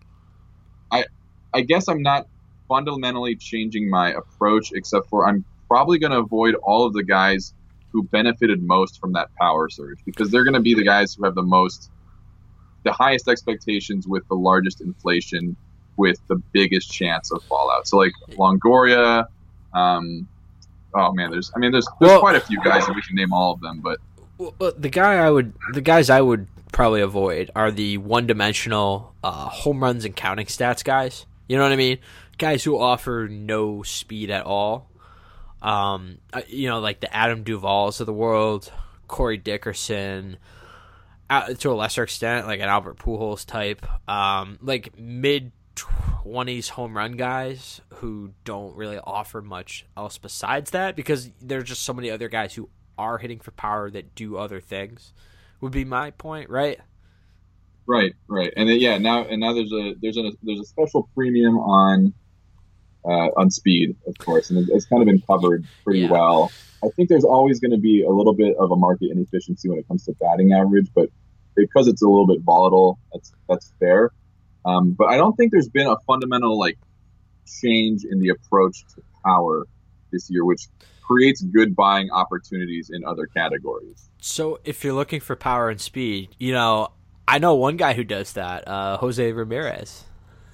I guess I'm not fundamentally changing my approach, except for I'm probably going to avoid all of the guys who benefited most from that power surge, because they're going to be the guys who have the highest expectations with the largest inflation with the biggest chance of fallout. So like Longoria, oh man, there's quite a few guys, and we can name all of them, but the guys I would probably avoid are the one-dimensional home runs and counting stats guys. You know what I mean? Guys who offer no speed at all. Like the Adam Duvals of the world, Corey Dickerson, to a lesser extent, like an Albert Pujols type, like mid-20s home run guys who don't really offer much else besides that, because there's just so many other guys who are hitting for power that do other things, would be my point, right? Right. And then, now there's a special premium on speed, of course, and it's kind of been covered pretty well. I think there's always going to be a little bit of a market inefficiency when it comes to batting average, but because it's a little bit volatile, that's fair. But I don't think there's been a fundamental like change in the approach to power this year, which creates good buying opportunities in other categories. So if you're looking for power and speed, I know one guy who does that, Jose Ramirez.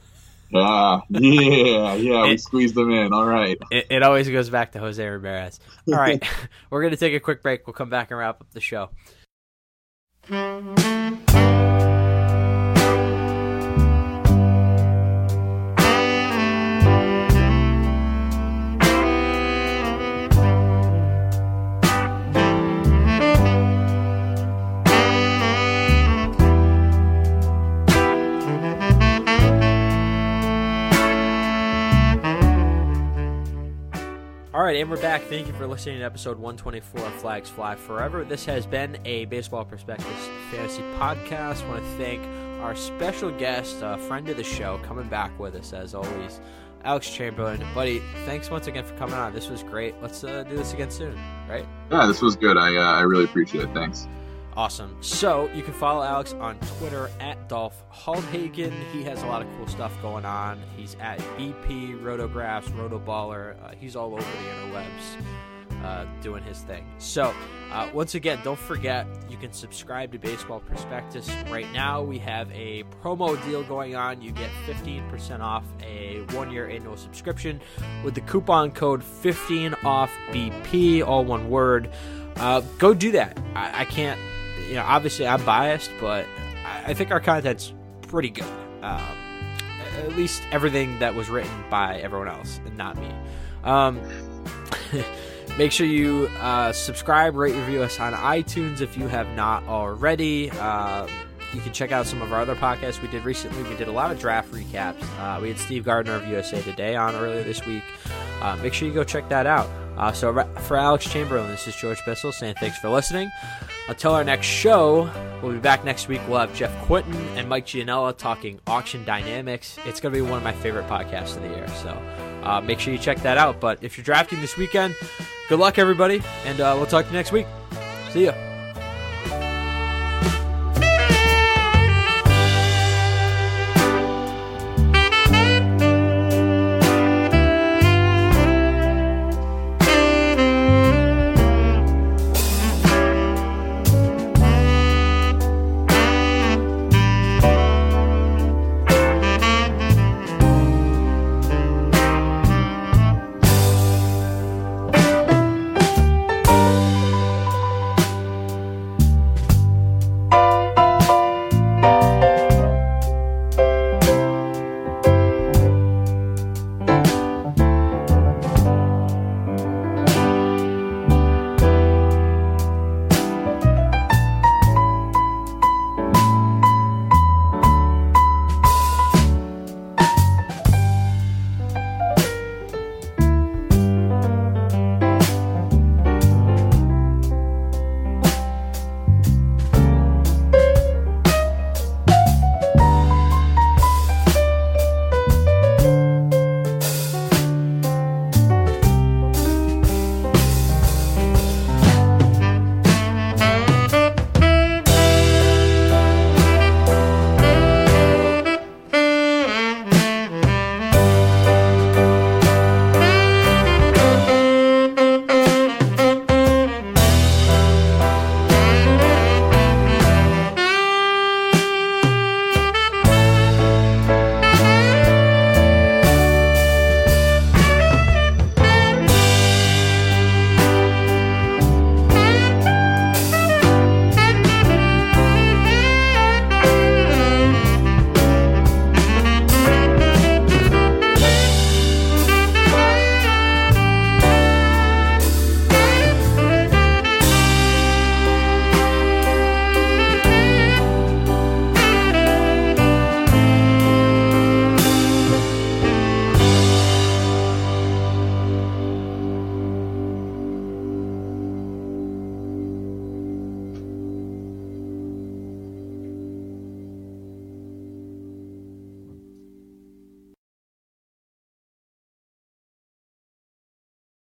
We squeezed them in. All right. It always goes back to Jose Ramirez. All right. We're going to take a quick break. We'll come back and wrap up the show. All right, and we're back. Thank you for listening to episode 124 of Flags Fly Forever. This has been a Baseball Prospectus Fantasy Podcast. I want to thank our special guest, friend of the show, coming back with us as always, Alex Chamberlain. Buddy, thanks once again for coming on. This was great. Let's do this again soon, right? Yeah, this was good. I really appreciate it. Thanks. Awesome. So you can follow Alex on Twitter at Dolph Haldhagen. He has a lot of cool stuff going on. He's at BP, Rotographs, Rotoballer. He's all over the interwebs doing his thing. So once again, don't forget, you can subscribe to Baseball Prospectus. Right now we have a promo deal going on. You get 15% off a 1-year annual subscription with the coupon code 15OFFBP, all one word. Go do that. I can't... obviously I'm biased, but I think our content's pretty good. At least everything that was written by everyone else and not me. Make sure you subscribe, rate, review us on iTunes if you have not already. You can check out some of our other podcasts we did recently. We did a lot of draft recaps. We had Steve Gardner of USA Today on earlier this week. Make sure you go check that out. So for Alex Chamberlain, this is George Bissell saying thanks for listening. Until our next show, we'll be back next week. We'll have Jeff Quinton and Mike Gianella talking auction dynamics. It's going to be one of my favorite podcasts of the year. So make sure you check that out. But if you're drafting this weekend, good luck, everybody. And we'll talk to you next week. See ya.